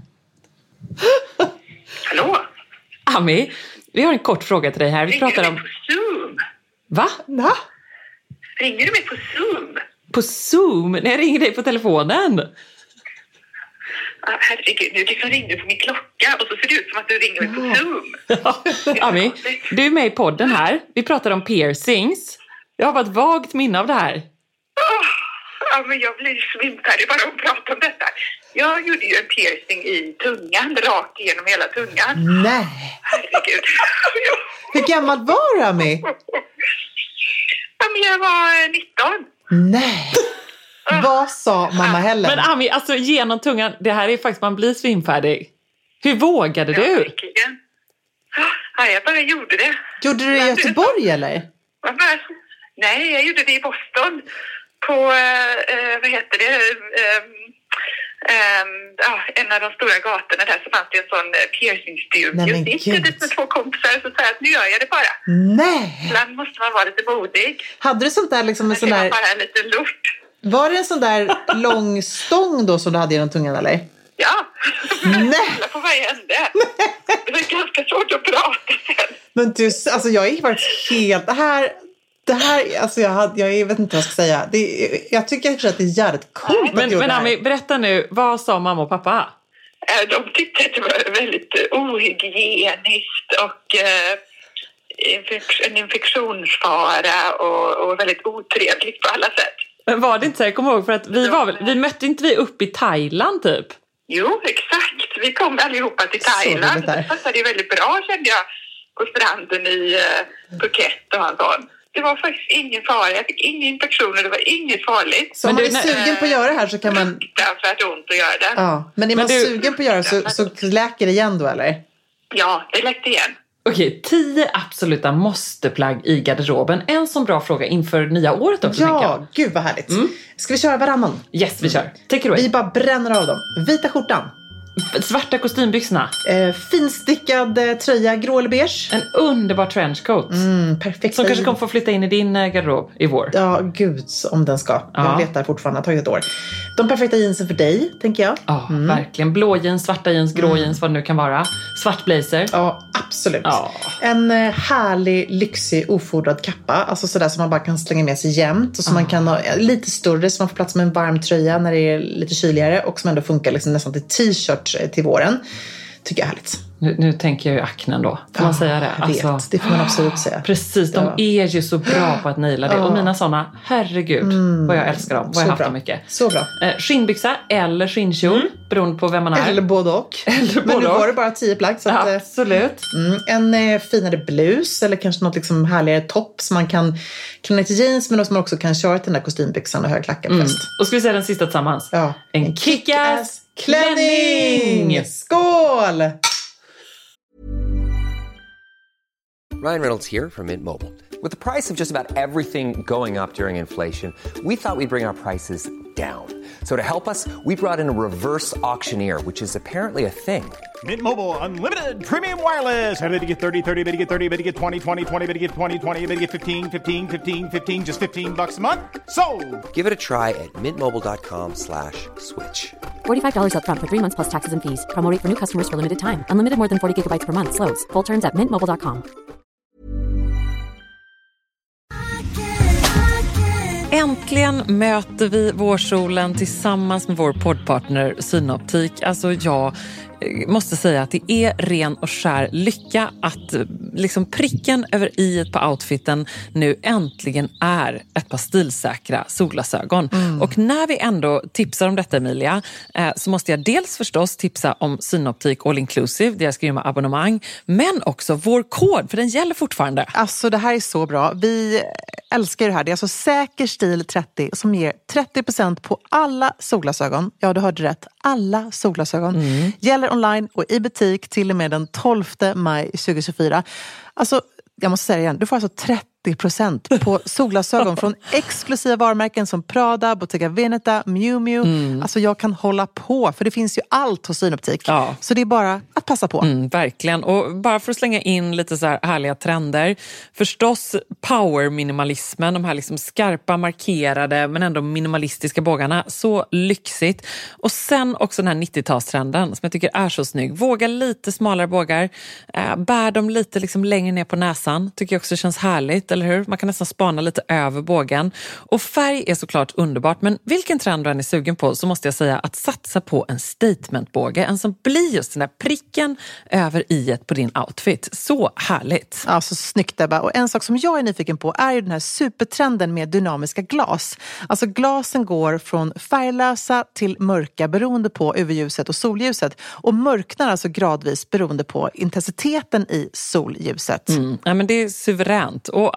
Hallå?
Ami, vi har en kort fråga till dig här. Vi pratar om...
på Zoom?
Va?
Ringer du mig på Zoom?
På Zoom? Nej, jag ringer dig på telefonen.
Herregud, nu liksom ringde du på min klocka och så ser det ut som att du ringer mig på Zoom.
Ami, du är med i podden här. Vi pratar om piercings. Jag har bara ett vagt minne av det här.
Ja, men jag blir svimfärdig bara att prata om detta. Jag gjorde ju en piercing i tungan, rakt igenom hela tungan.
Nej.
Herregud.
Hur gammal var du, Ami?
Ja, men jag var 19.
Nej! Vad sa mamma Helen?
Men Ami, alltså genom tungan, det här är faktiskt, man blir svimfärdig. Hur vågade du?
Verkligen. Ja, jag bara gjorde det.
Gjorde du det i Göteborg eller?
Nej, jag gjorde det i Boston. På, vad heter det? En av de stora gatorna där så fanns det en sån piercing-studio. Jag gick dit med 2 kompisar och så sa jag att nu gör jag det bara.
Nej!
Ibland måste man vara lite modig.
Hade du sånt där liksom en sån där...
bara lite lort.
Var det en sån där lång stång då som du hade genom tungan eller?
Ja,
nej!
På varje ände. Det var ganska svårt att prata sen.
Men du, alltså jag är faktiskt helt... Det här, alltså jag vet inte vad jag ska säga. Jag tycker att det är jävligt coolt.
Men Ami, berätta nu, vad sa mamma och pappa?
De tyckte att det var väldigt ohygieniskt och en infektionsfara och väldigt otrevligt på alla sätt.
Men var det inte så? Jag kommer ihåg för att vi mötte inte vi upp i Thailand typ?
Jo, exakt. Vi kom allihopa till Thailand. Det passade ju väldigt bra, kände jag, på stranden i Phuket och sånt. Det var faktiskt ingen fara. Jag fick inga infektioner. Det var inget farligt.
Så om man är sugen på att göra det här så kan man...
Det är för att ont att göra det.
Ja, men är man sugen på att göra så läker det igen då, eller?
Ja, det läkte igen.
Okej, 10 absoluta måste-plagg i garderoben. En sån bra fråga inför nya året också.
Ja, gud vad härligt. Ska vi köra varannan?
Yes, vi kör. Take it away.
Vi bara bränner av dem. Vita skjortan.
Svarta kostymbyxorna.
Finstickad tröja, grå eller beige.
En underbar trenchcoat.
Perfekt.
Som kanske kommer få flytta in i din garderob i vår.
Ja, gud om den ska. Jag letar fortfarande, det har tagit ett år. De perfekta jeansen för dig, tänker jag.
Ja, verkligen. Blå jeans, svarta jeans, grå jeans, vad det nu kan vara. Svart blazer.
Ja, absolut. Ja. En härlig, lyxig, ofodrad kappa. Alltså sådär som man bara kan slänga med sig jämt. Och som man kan ha lite större så man får plats med en varm tröja när det är lite kyligare. Och som ändå funkar liksom nästan till t-shirt till våren. Tycker jag är härligt.
Nu tänker jag ju aknen då. Får man säga det?
Alltså, det får man absolut säga.
Precis, de är ju så bra på att naila det. Och mina sådana, herregud, vad jag älskar dem. Vad jag har haft dem mycket.
Så bra.
Skinnbyxa eller skinnkjol, beroende på vem man är.
Eller både och. Men nu var det bara 10 plagg. Så att,
absolut.
En finare blus eller kanske något liksom härligare topp som man kan klänna till jeans, men som man också kan köra till den där kostymbyxan och högklackat fest.
Och ska vi säga den sista tillsammans?
Ja.
En kick-ass klänning!
Skål!
Ryan Reynolds here from Mint Mobile. With the price of just about everything going up during inflation, we thought we'd bring our prices down. So to help us, we brought in a reverse auctioneer, which is apparently a thing.
Mint Mobile Unlimited Premium Wireless. How to get 30, 30, bit to get 30, bit to get 20, 20, 20, bit to get 20, 20, bit to get 15, 15, 15, 15, just $15 a month? Sold!
Give it a try at mintmobile.com/switch.
$45 up front for 3 months plus taxes and fees. Promo rate for new customers for limited time. Unlimited more than 40 gigabytes per month. Slows full terms at mintmobile.com.
Äntligen möter vi vårsolen tillsammans med vår poddpartner Synoptik. Alltså jag måste säga att det är ren och skär lycka att liksom pricken över i-et på outfiten nu äntligen är ett par stilsäkra solglasögon. Och när vi ändå tipsar om detta, Emilia, så måste jag dels förstås tipsa om Synoptik All Inclusive, deras grymma abonnemang, men också vår kod, för den gäller fortfarande.
Alltså det här är så bra. Vi älskar det här. Det är alltså Säker stil 30 som ger 30% på alla solglasögon. Ja, du hörde rätt. Alla solglasögon. Gäller online och i butik till och med den 12 maj 2024. Alltså, jag måste säga det igen. Du får alltså 30% på solglasögon från exklusiva varumärken som Prada, Bottega Veneta, Miu Miu. Alltså jag kan hålla på, för det finns ju allt hos Synoptik.
Ja.
Så det är bara att passa på.
Verkligen. Och bara för att slänga in lite så här härliga trender. Förstås power-minimalismen, de här liksom skarpa, markerade men ändå minimalistiska bågarna. Så lyxigt. Och sen också den här 90-talstrenden som jag tycker är så snygg. Våga lite smalare bågar. Bär dem lite liksom längre ner på näsan. Tycker jag också känns härligt. Eller hur? Man kan nästan spana lite över bågen. Och färg är såklart underbart, men vilken trend du än är sugen på så måste jag säga att satsa på en statementbåge. En som blir just den där pricken över i-et på din outfit. Så härligt.
Ja, så snyggt Ebba. Och en sak som jag är nyfiken på är ju den här supertrenden med dynamiska glas. Alltså glasen går från färglösa till mörka beroende på UV-ljuset och solljuset. Och mörknar alltså gradvis beroende på intensiteten i solljuset.
Ja, men det är suveränt. Och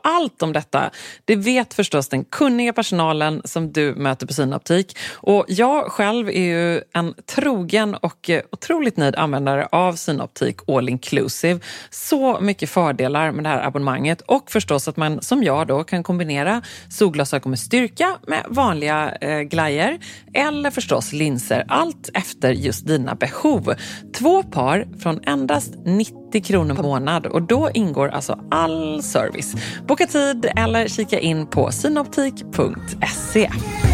allt om detta, det vet förstås den kunniga personalen som du möter på Synoptik. Och jag själv är ju en trogen och otroligt nöjd användare av Synoptik All Inclusive. Så mycket fördelar med det här abonnemanget, och förstås att man som jag då kan kombinera solglasögon med styrka med vanliga glajer eller förstås linser, allt efter just dina behov. 2 par från endast 90 kronor per månad, och då ingår alltså all service. Boka tid eller kika in på synoptik.se.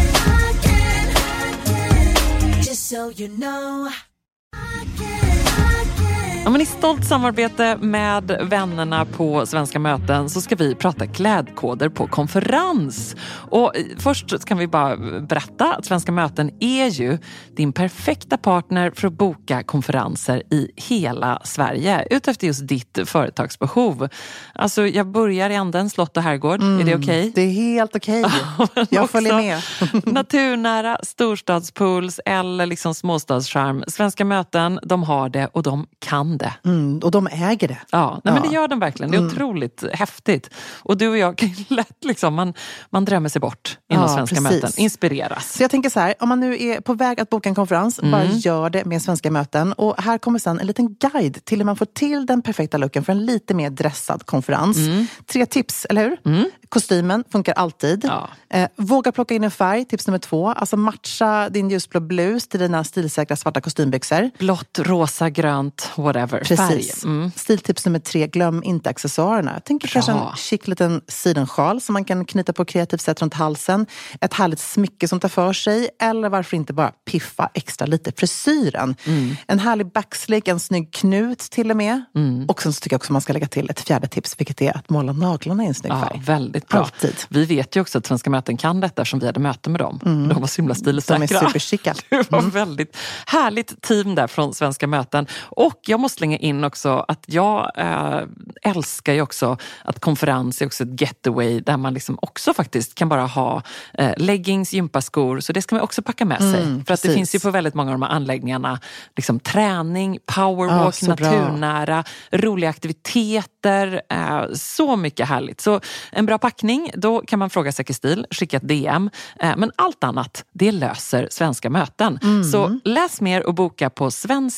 Ja, men i stolt samarbete med vännerna på Svenska möten så ska vi prata klädkoder på konferens. Och först kan vi bara berätta att Svenska möten är ju din perfekta partner för att boka konferenser i hela Sverige utefter just ditt företagsbehov. Alltså jag börjar i änden Slott och Herrgård. Är det okej?
Det är helt okej. Jag följer med.
Naturnära storstadspools eller liksom småstadscharm. Svenska möten, de har det och de kan det.
Och de äger det.
Ja, nej, men det gör de verkligen. Det är otroligt häftigt. Och du och jag kan lätt liksom, man drömmer sig bort inom Svenska möten. Inspireras.
Så jag tänker så här, om man nu är på väg att boka en konferens, bara gör det med Svenska möten. Och här kommer sen en liten guide till hur man får till den perfekta looken för en lite mer dressad konferens. 3 tips, eller hur? Kostymen funkar alltid.
Ja.
Våga plocka in en färg, tips nummer 2. Alltså matcha din ljusblå blus till dina stilsäkra svarta kostymbyxor.
Blått, rosa, grönt, whatever.
Precis. Stiltips nummer 3, glöm inte accessoarerna. Jag tänker kanske en chic liten sidensjal som man kan knyta på kreativt sätt runt halsen. Ett härligt smycke som tar för sig. Eller varför inte bara piffa extra lite frisyren. En härlig backslick, en snygg knut till och med. Och sen så tycker jag också man ska lägga till ett 4:e tips, vilket är att måla naglarna i en snygg färg.
Väldigt bra.
Alltid.
Vi vet ju också att Svenska möten kan detta som vi hade möte med dem. De var så himla stilsäkra.
De är superchicka.
Det var väldigt härligt team där från Svenska möten. Och jag måste slänga in också att jag älskar ju också att konferens är också ett getaway där man liksom också faktiskt kan bara ha leggings, gympaskor, så det ska man också packa med sig. För att det finns ju på väldigt många av de här anläggningarna liksom träning, powerwalk, naturnära, roliga aktiviteter, så mycket härligt. Så en bra packning, då kan man fråga Säker Stil, skicka ett DM. Men allt annat, det löser Svenska möten. Så läs mer och boka på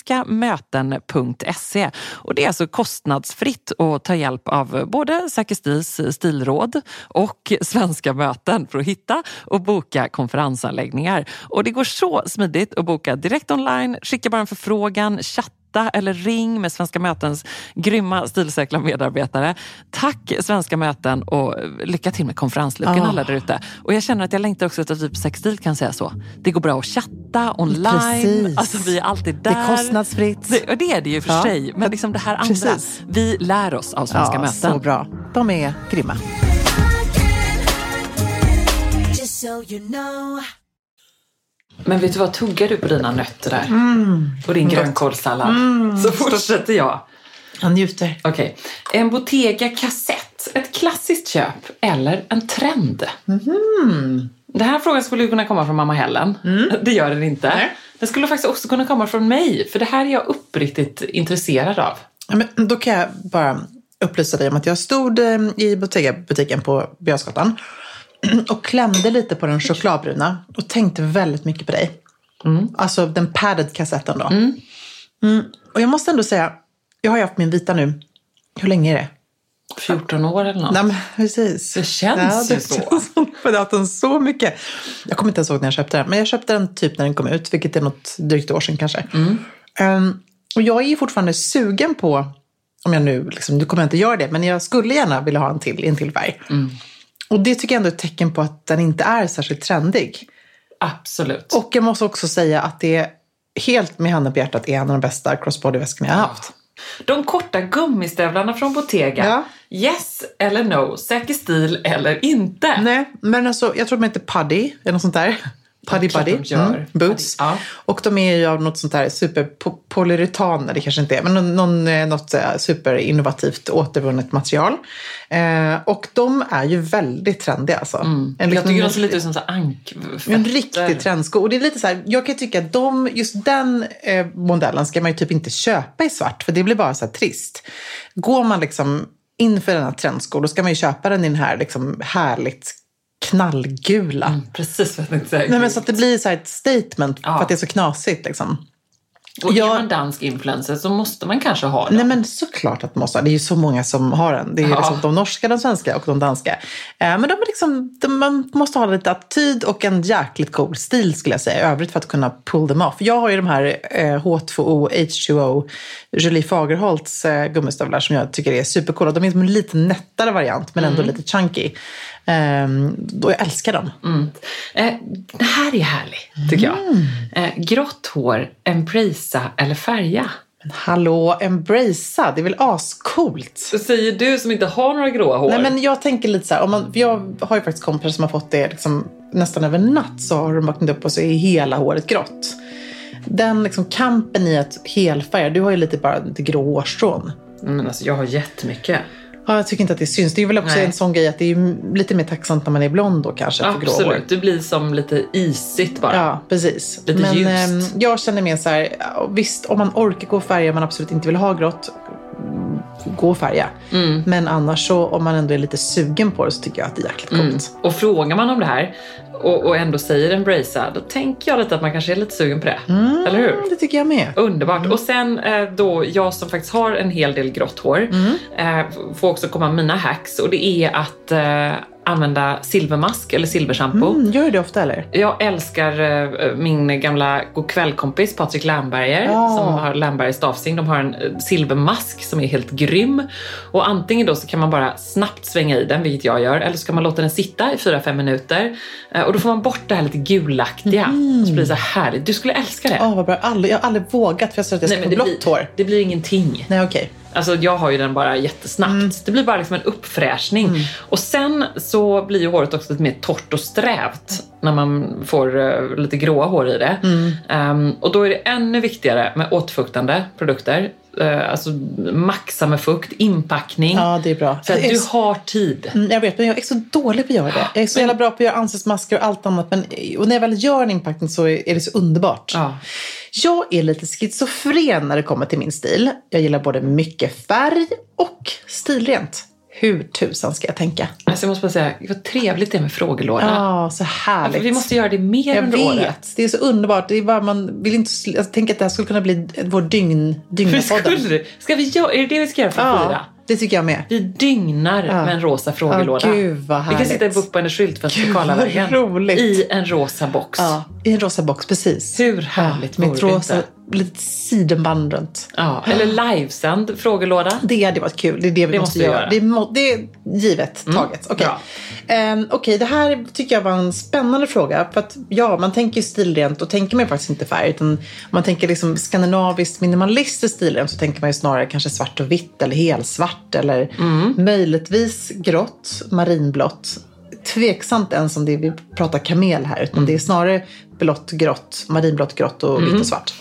svenskamöten.se. Och det är alltså kostnadsfritt att ta hjälp av både Säker Stils stilråd och Svenska möten för att hitta och boka konferensanläggningar. Och det går så smidigt att boka direkt online, skicka bara en förfrågan, chatta eller ring med Svenska mötens grymma stilsäkra medarbetare. Tack Svenska möten och lycka till med konferenslucken alla där ute. Och jag känner att jag längtar också till att typ Säker Stil kan säga så. Det går bra att chatta online.
Precis.
Alltså vi är alltid där.
Det är kostnadsfritt.
Och det är det ju för sig. Men liksom det här andra, vi lär oss av Svenska möten.
Så bra. De är grymma.
Men vet du vad, tuggar du på dina nötter där? Och din grönkålssallad. Så fortsätter jag.
Han njuter.
Okej. En Bottega kassett. Ett klassiskt köp eller en trend? Det här frågan skulle ju kunna komma från mamma Helen. Det gör den inte. Nej. Den skulle faktiskt också kunna komma från mig. För det här är jag uppriktigt intresserad av.
Ja, men då kan jag bara upplysa dig om att jag stod i Bottega-butiken på Björnsgatan och klämde lite på den chokladbruna och tänkte väldigt mycket på dig. Alltså den padded kassetten då. Och jag måste ändå säga, jag har ju haft min vita nu. Hur länge är det?
14 år eller något.
Nej, men precis.
Det känns ju så.
För jag har haft den så mycket. Jag kommer inte ens ihåg när jag köpte den. Men jag köpte den typ när den kom ut. Vilket är något drygt år sedan kanske. Och jag är ju fortfarande sugen på, om jag nu, liksom, nu kommer jag inte göra det. Men jag skulle gärna vilja ha en till färg. Och det tycker jag ändå är ett tecken på att den inte är särskilt trendig.
Absolut.
Och jag måste också säga att det är helt med handen på hjärtat är en av de bästa crossbody-väskorna jag har haft.
De korta gummistövlarna från Bottega. Ja. Yes eller no? Säker Stil eller inte?
Nej, men alltså, jag tror de heter Puddy eller något sånt där. Puddy boots. Ja. Och de är ju av något sånt här superpolyuretan, det kanske inte är, men något superinnovativt återvunnet material. Och de är ju väldigt trendiga alltså.
Jag tycker de ser lite som så ankfötter.
En riktig trendsko. Och det är lite så här, jag kan tycka att just den modellen ska man ju typ inte köpa i svart, för det blir bara så här trist. Går man liksom inför den här trendsko, då ska man ju köpa den i den här liksom härligt knallgula.
Precis vad jag tänkte säga.
Nej, men så att det blir så här ett statement för att det är så knasigt liksom.
Och är man dansk influencer så måste man kanske ha den.
Nej, men såklart att man måste ha. Det är ju så många som har den. Det är ju liksom de norska, de svenska och de danska. Men de är liksom, man måste ha lite attityd och en jäkligt cool stil skulle jag säga. I övrigt för att kunna pull them off. Jag har ju de här H2O, H2O, Julie Fagerholts gummistövlar som jag tycker är supercoola. De är som en lite nättare variant men ändå lite chunky. Då jag älskar dem.
Det här är härligt tycker jag. Grått hår, embracea eller färga?
Men hallå, embracea, det är väl ascoolt.
Säger du som inte har några gråa hår?
Nej, men jag tänker lite så här, jag har ju faktiskt kompisar som har fått det liksom, nästan över natt, så har de vaknat upp och så är hela håret grått. Den liksom kampen i att helfärga, du har ju bara lite grå hårstrån.
Men alltså jag har jättemycket.
Ja, jag tycker inte att det syns. Det är väl också en sån grej att det är lite mer tacksamt när man är blond då kanske.
Absolut,
för grå hår.
Det blir som lite isigt bara.
Ja, precis.
Lite ljust.
Jag känner mer så här, visst om man orkar gå och färga, man absolut inte vill ha grått, gå och färga. Men annars så, om man ändå är lite sugen på det, så tycker jag att det är jäkligt coolt.
Och frågar man om det här och ändå säger embracea, då tänker jag lite att man kanske är lite sugen på det. Eller hur?
Det tycker jag med.
Underbart. Och sen då, jag som faktiskt har en hel del grått hår, får också komma med mina hacks. Och det är att använda silvermask eller silvershampoo.
Gör du det ofta eller?
Jag älskar min gamla godkvällkompis Patrik Lamberger som har Lamberger Stavsing. De har en silvermask som är helt grym. Och antingen då så kan man bara snabbt svänga i den, vilket jag gör. Eller så kan man låta den sitta i 4-5 minuter. Och då får man bort det här lite gulaktiga. Så blir det så härligt. Du skulle älska det.
Vad bra. Jag har aldrig vågat, för jag sa att jag ska få blått hår.
Det blir ingenting.
Nej, okej.
Alltså jag har ju den bara jättesnabbt. Det blir bara liksom en uppfräschning. Och sen så blir ju håret också lite mer torrt och strävt när man får lite gråa hår i det. Och då är det ännu viktigare med återfuktande produkter. Alltså maxa med fukt, inpackning.
Ja, det är bra.
För att du har tid.
Jag vet, men jag är så dålig på att göra det. Jag är så jävla bra på att göra ansiktsmasker och allt annat. Och när jag väl gör en inpackning så är det så underbart.
Ja.
Jag är lite schizofren när det kommer till min stil. Jag gillar både mycket färg och stilrent. Hur tusan ska jag tänka?
Alltså jag måste bara säga, vad trevligt det är med frågelåda.
Ja, så härligt.
Alltså, vi måste göra det mer under året. Jag vet,
det är så underbart. Det är bara, man vill inte... Jag tänker att det här skulle kunna bli vår dygnapodden.
Ska vi göra, är det det vi ska göra för 4?
Det tycker jag med.
Vi dygnar med en rosa frågelåda.
Gud vad härligt.
Vi kan sitta upp på en skyltfönster på Karlavägen.
Roligt.
I en rosa box.
Ja, i en rosa box, precis.
Hur härligt
med ett rosa, lite sidenband runt.
Ja, eller livesänd frågelåda.
Det hade varit kul. Det är det vi måste göra. Det är givet taget. Okej, det här tycker jag var en spännande fråga. För att man tänker ju stilrent, då tänker man faktiskt inte färg. Utan om man tänker liksom skandinaviskt minimalistiskt stilrent, så tänker man ju snarare kanske svart och vitt eller helsvart. Eller möjligtvis grått, marinblått. Tveksamt ens om det vi pratar kamel här, utan det är snarare blått, grått, marinblått, grått och vitt och svart.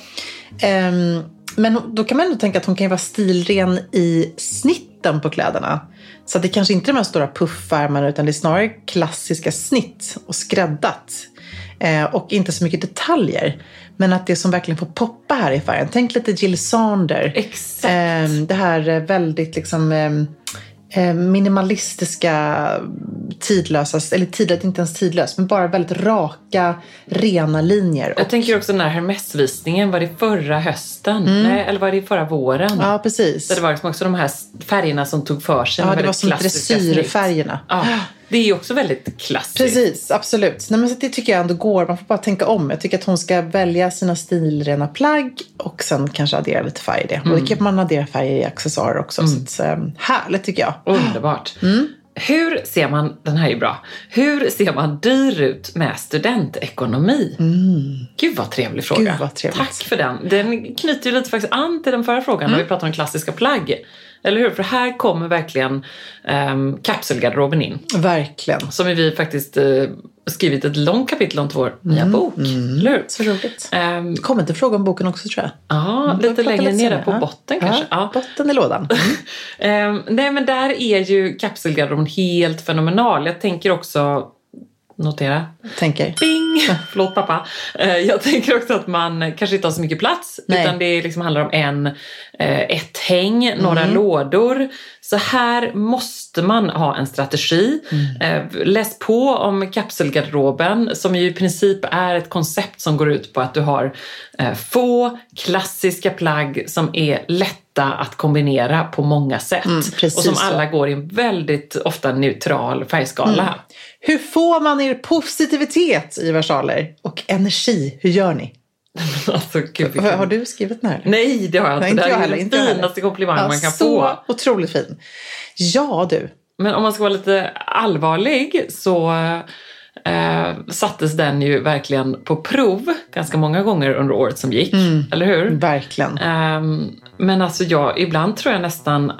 Men då kan man ändå tänka att hon kan vara stilren i snitten på kläderna. Så att det kanske inte är de här stora puffärmarna, utan det är snarare klassiska snitt och skräddat. Och inte så mycket detaljer. Men att det som verkligen får poppa här i färgen. Tänk lite Jill Sander.
Exakt.
Det här väldigt liksom... minimalistiska, tidlösa, eller tidlöst, inte ens tidlöst, men bara väldigt raka, rena linjer.
Jag tänker också den här Hermès-visningen, var det förra hösten? Nej, eller var det förra våren?
Ja, precis.
Så det var liksom också de här färgerna som tog för sig.
Ja, det var som dressyrfärgerna.
Ja, det är ju också väldigt klassiskt.
Precis, absolut. Nej, men så det tycker jag ändå går. Man får bara tänka om. Jag tycker att hon ska välja sina stilrena plagg och sen kanske addera lite färg i det. Och det kan man addera färg i accessoarer också. Så att, härligt tycker jag.
Underbart. Hur ser man, den här är bra, hur ser man dyr ut med studentekonomi? Gud vad trevlig fråga.
Gud vad trevligt.
Tack för den. Den knyter ju lite faktiskt an till den förra frågan när vi pratar om klassiska plagg. Eller hur? För här kommer verkligen kapselgarderoben in.
Verkligen.
Som vi faktiskt skrivit ett långt kapitel om till vår nya bok. Eller hur?
Så roligt. Kommer inte fråga om boken också, tror jag.
Ja, lite längre nere på botten kanske.
Ja, botten i lådan.
Nej, men där är ju kapselgarderoben helt fenomenal. Jag tänker också... Notera.
Tänker.
Bing! Förlåt pappa. Jag tänker också att man kanske inte har så mycket plats. Nej. Utan det liksom handlar om ett häng, några lådor Så här måste man ha en strategi. Läs på om kapselgarderoben, som ju i princip är ett koncept som går ut på att du har få klassiska plagg som är lätta att kombinera på många sätt. Och som alla går i en väldigt ofta neutral färgskala.
Hur får man er positivitet i versaler och energi? Hur gör ni?
Alltså, gud,
har du skrivit den här?
Nej, det har jag inte. Det är den finaste komplimang man kan få.
Så otroligt fin. Ja, du.
Men om man ska vara lite allvarlig så sattes den ju verkligen på prov ganska många gånger under året som gick. Eller hur?
Verkligen.
Men alltså ibland tror jag nästan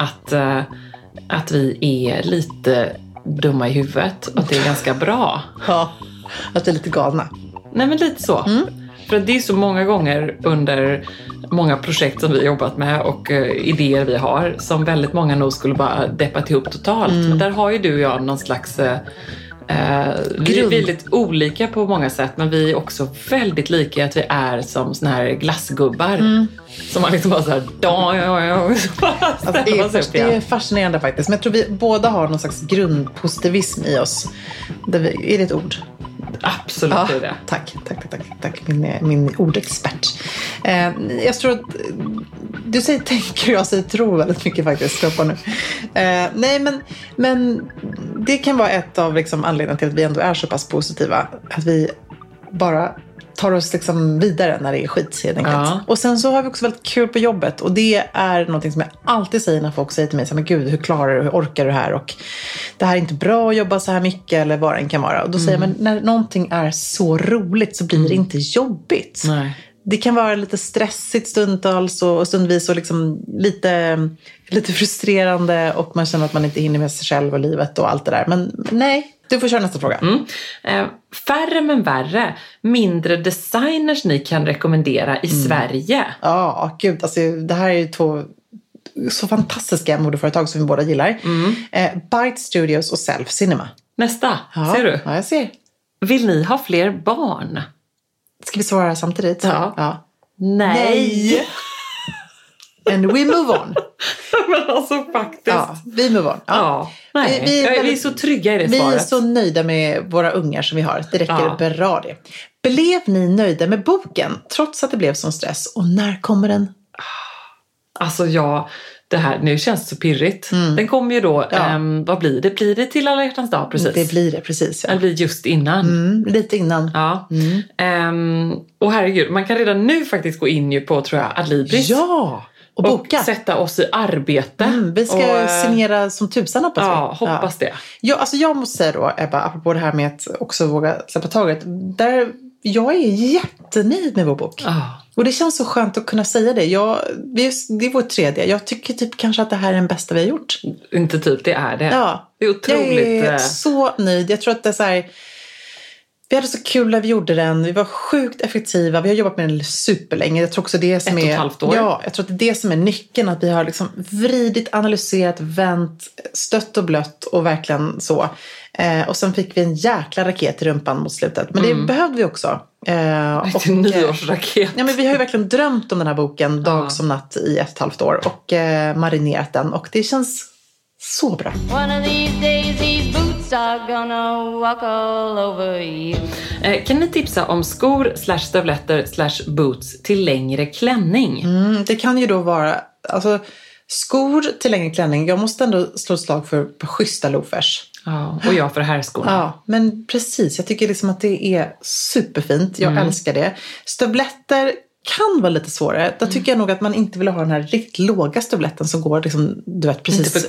att vi är lite dumma i huvudet och att det är ganska bra.
Ja, att vi är lite galna.
Nej, men lite så. För det är så många gånger under många projekt som vi har jobbat med och idéer vi har som väldigt många nog skulle bara deppat ihop totalt. Men där har ju du och jag någon slags... vi är väldigt olika på många sätt, men vi är också väldigt lika att vi är som såna här glassgubbar. Som man liksom bara så här...
Alltså det är fascinerande faktiskt. Men jag tror vi båda har någon slags grundpositivism i oss. Är det ett ord?
Absolut,
ja,
är det.
Tack min ordexpert. Jag tror att du säger tänker och jag säger tror väldigt mycket faktiskt nu. Nej, men det kan vara ett av liksom anledningarna till att vi ändå är så pass positiva. Att vi bara tar oss liksom vidare när det är skit helt enkelt. Ja. Och sen så har vi också väldigt kul på jobbet. Och det är någonting som jag alltid säger när folk säger till mig så här, men gud, hur klarar du, hur orkar du det här? Och det här är inte bra att jobba så här mycket eller vad det kan vara. Och då säger jag, men när någonting är så roligt så blir det inte jobbigt.
Nej.
Det kan vara lite stressigt stundtals och stundvis och liksom lite frustrerande och man känner att man inte hinner med sig själv och livet och allt det där. Men nej, du får köra nästa fråga.
Färre men värre, mindre designers ni kan rekommendera i Sverige.
Ja, gud. Alltså, det här är ju två så fantastiska modeföretag som vi båda gillar. Byte Studios och Self Cinema.
Nästa, ser du?
Ja, jag ser.
Vill ni ha fler barn?
Ska vi svara samtidigt?
Ja. Nej.
And we move on.
Men alltså faktiskt.
Ja, vi move on. Ja.
Nej, vi är så trygga i det svaret.
Vi är så nöjda med våra ungar som vi har. Det räcker bra det. Blev ni nöjda med boken trots att det blev sån stress? Och när kommer den?
Alltså det här, nu känns det så pirrigt. Den kommer ju då, vad blir det? Blir det till Alla hjärtans dag precis?
Det blir det precis. Ja.
Eller blir just innan?
Lite innan.
Ja. Och herregud, man kan redan nu faktiskt gå in på, tror jag, Adlibris.
Ja! Och boka.
Och sätta oss i arbete.
Vi ska signera som tusan, hoppas vi.
Ja, hoppas det.
Ja, alltså jag måste säga då, Ebba, apropå det här med att också våga släppa taget. Jag är jättenöjd med vår bok. Och det känns så skönt att kunna säga det. Det är vår 3D. Jag tycker typ kanske att det här är den bästa vi har gjort.
Inte typ, det är det.
Ja.
Det är otroligt.
Jag är så nöjd. Jag tror att det är så här... Vi hade så kul när vi gjorde den. Vi var sjukt effektiva. Vi har jobbat med den superlänge. Jag tror också det som
1,5 år.
Ja, jag tror att det är det som är nyckeln. Att vi har liksom vridit, analyserat, vänt, stött och blött och verkligen så. Och sen fick vi en jäkla raket i rumpan mot slutet. Men det behövde vi också.
Och nyårsraket.
Ja, men vi har ju verkligen drömt om den här boken dag som natt i 1,5 år. Och marinerat den. Och det känns så bra.
One of these days these boots are gonna walk all over you.
Kan ni tipsa om skor /stövletter /boots till längre klänning?
Det kan ju då vara alltså, skor till längre klänning. Jag måste ändå slå ett slag för schyssta loafers.
Ja, och jag för herrskorna.
Ja, men precis. Jag tycker liksom att det är superfint. Jag älskar det. Stövletter kan vara lite svårare. Då tycker jag nog att man inte vill ha den här riktigt låga stövletten som går liksom, du vet, precis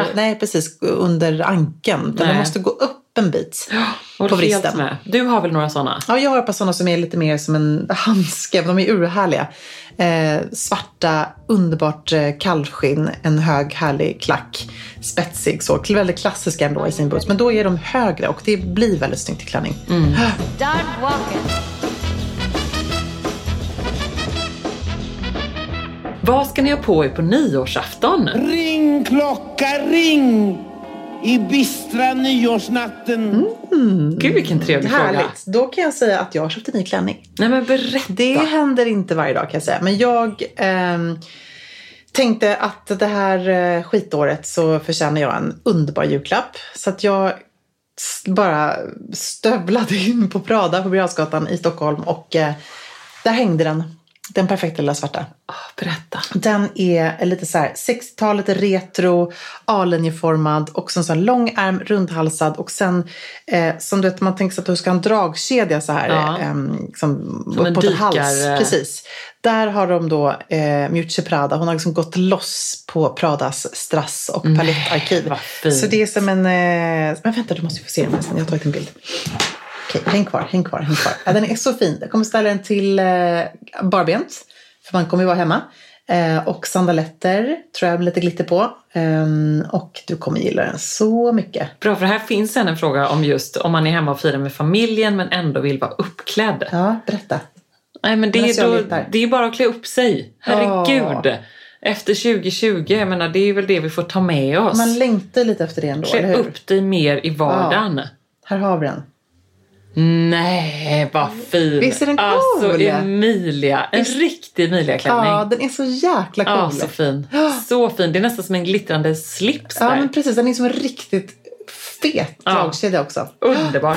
under ankeln. Den måste gå upp en bit på vristen.
Med. Du har väl några sådana?
Ja, jag har ett par sådana som är lite mer som en handske. De är urhärliga. Svarta, underbart kalvskinn, en hög härlig klack, spetsig så, väldigt klassiska ändå i sin boots. Men då är de högre och det blir väldigt snyggt i klänning.
Start walking.
Vad ska ni ha på er på nyårsafton?
Ring klocka, ring! I bistra nyårsnatten.
Gud, vilken trevlig fråga.
Härligt. Då kan jag säga att jag har köpt en ny klänning.
Nej, men berätta.
Det händer inte varje dag kan jag säga. Men jag tänkte att det här skitåret så förtjänar jag en underbar julklapp. Så att jag bara stövlade in på Prada på Birger Jarlsgatan i Stockholm. Och där hängde den. Den perfekta lilla svarta.
Berätta.
Den är lite så här 60-talet, retro, A-linjeformad och så en lång ärm, rundhalsad och sen som du vet, man tänker sig att du ska ha en dragkedja så här som på en hals. Precis. Där har de då Miuccia Prada. Hon har liksom gått loss på Pradas strass och palettarkiv. Så det är som en men vänta, du måste ju få se den nästan. Jag har tagit en bild. Okej, häng kvar. Ja, den är så fin. Jag kommer ställa den till barbent. För man kommer ju vara hemma. Och sandaletter tror jag med lite glitter på. Och du kommer gilla den så mycket.
Bra, för här finns en fråga om just om man är hemma och firar med familjen men ändå vill vara uppklädd.
Ja, berätta.
Nej, men det är bara att klä upp sig. Herregud. Efter 2020, jag menar, det är väl det vi får ta med oss.
Man längtar lite efter det ändå, eller hur?
Klä upp dig mer i vardagen.
Ja. Här har vi den.
Nej, vad fin.
Visst är den cool?
Alltså Emilia, en riktig Emilia-klänning.
Ja, den är så jäkla cool.
Ja, så fin. Så fin, det är nästan som en glittrande slips där.
Ja, men precis, den är som en riktigt fet dragkedja också.
Underbar.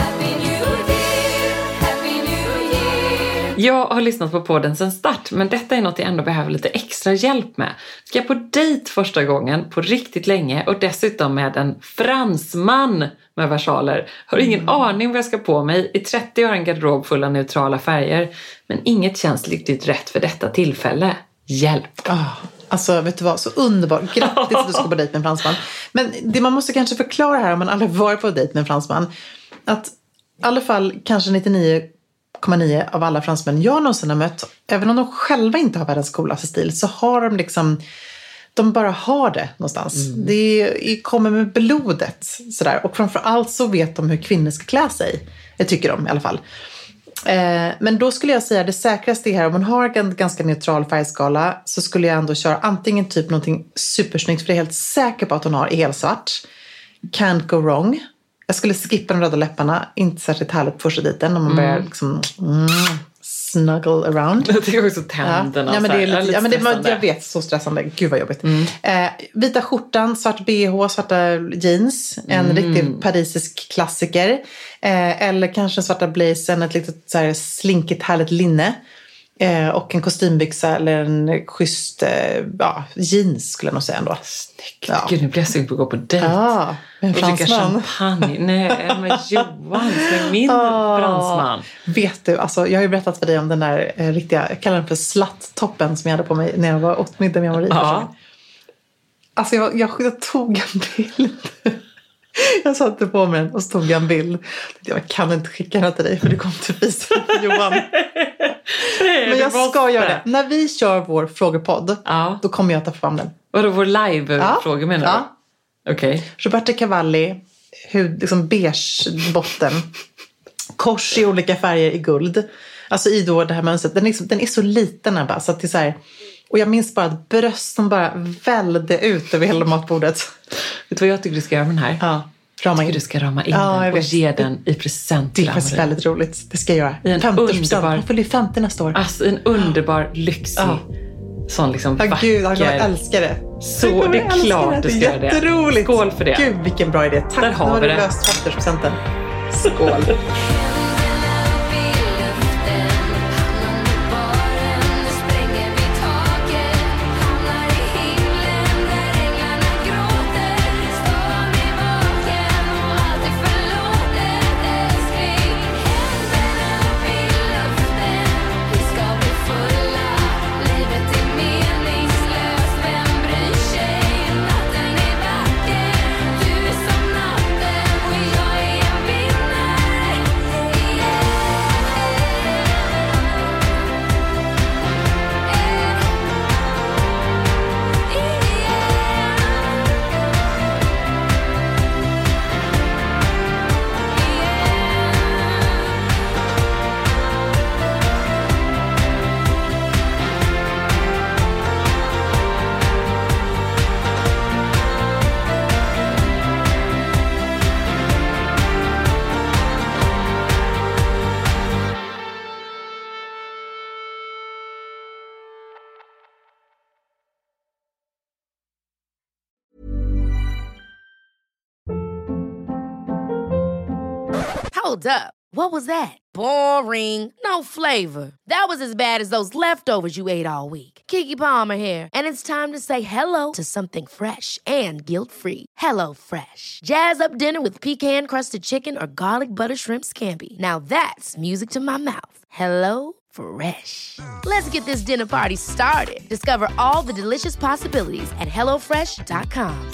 Jag har lyssnat på podden sedan start, men detta är något jag ändå behöver lite extra hjälp med. Ska jag på dejt första gången på riktigt länge och dessutom med en fransman med versaler. Har ingen aning vad jag ska på mig. I 30 år en garderob full av neutrala färger. Men inget känns riktigt rätt för detta tillfälle. Hjälp!
Alltså, vet du vad? Så underbart. Grattis att du ska på dejt med en fransman. Men det man måste kanske förklara här om man aldrig varit på dejt med en fransman. Att i alla fall kanske 99,9 av alla fransmän jag någonsin har mött, även om de själva inte har världens coolaste stil, så har de liksom, de bara har det någonstans. Det kommer med blodet sådär. Och framförallt så vet de hur kvinnor ska klä sig. Det tycker de i alla fall. Men då skulle jag säga det säkraste är här, om man har en ganska neutral färgskala, så skulle jag ändå köra antingen typ någonting supersnyggt, för det är helt säker på att hon har helsvart. Can't go wrong. Jag skulle skippa de röda läpparna. Inte särskilt härligt på första dejten. Om man börjar liksom snuggle around.
Jag tycker också tänderna.
Ja, men det är lite, men jag vet, så stressande. Gud vad jobbigt. Vita skjortan, svart bh, svarta jeans. En riktig parisisk klassiker. Eller kanske svarta blazern, ett litet så här slinkigt härligt linne. Och en kostymbyxa eller en schysst jeans skulle jag nog säga ändå.
Snyggt. Ja. Gud, nu blir jag sugen på att gå på dejt.
Ja, med en
fransman. Champagne. Nej, med Johan som är min fransman.
Vet du, alltså, jag har ju berättat för dig om den där riktiga, jag kallar den för slatt-toppen som jag hade på mig när jag var åt middag med Marie. Alltså jag tog en bild. Jag satte på mig den och så tog jag en bild. Jag kan inte skicka den till dig för det kommer inte visa för Johan. Men jag ska göra det. När vi kör vår frågepodd, då kommer jag ta fram den.
Vadå, vår live-fråga menar du?
Ja.
Okej.
Roberta Cavalli, liksom beige botten. Kors i olika färger i guld. Alltså i då det här mönstret. Den är så liten här bara, så att det är så här. Och jag minns bara att brösten bara välde ut över hela matbordet.
Vet du vad jag tycker du ska göra med den här?
Ja.
Jag tycker du ska rama in den och ge den i present.
Det är faktiskt väldigt roligt. Det ska jag göra. 50%. Han fyller 50 nästa år.
Alltså en underbar, lyxig, sån liksom vacker.
Gud, jag älskar det.
Så det är klart du ska göra det.
Jätteroligt.
Skål för det.
Gud, vilken bra idé. Tack,
där har vi det.
Nu har du löst 50%. Skål.
Hold up. What was that? Boring. No flavor. That was as bad as those leftovers you ate all week. Keke Palmer here, and it's time to say hello to something fresh and guilt-free. Hello Fresh. Jazz up dinner with pecan-crusted chicken or garlic butter shrimp scampi. Now that's music to my mouth. Hello Fresh. Let's get this dinner party started. Discover all the delicious possibilities at hellofresh.com.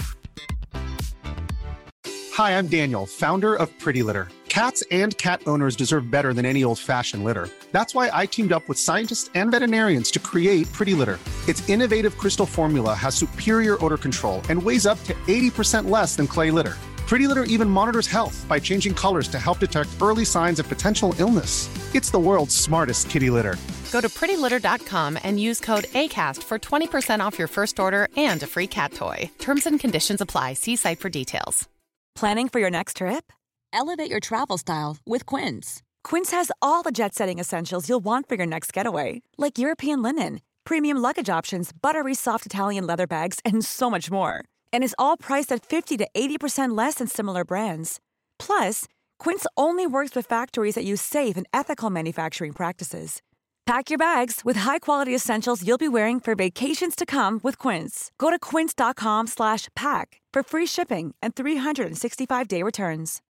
Hi, I'm Daniel, founder of Pretty Litter. Cats and cat owners deserve better than any old-fashioned litter. That's why I teamed up with scientists and veterinarians to create Pretty Litter. Its innovative crystal formula has superior odor control and weighs up to 80% less than clay litter. Pretty Litter even monitors health by changing colors to help detect early signs of potential illness. It's the world's smartest kitty litter.
Go to prettylitter.com and use code ACAST for 20% off your first order and a free cat toy. Terms and conditions apply. See site for details.
Planning for your next trip? Elevate your travel style with Quince. Quince has all the jet-setting essentials you'll want for your next getaway, like European linen, premium luggage options, buttery soft Italian leather bags, and so much more. And is all priced at 50 to 80% less than similar brands. Plus, Quince only works with factories that use safe and ethical manufacturing practices. Pack your bags with high-quality essentials you'll be wearing for vacations to come with Quince. Go to quince.com/pack for free shipping and 365-day returns.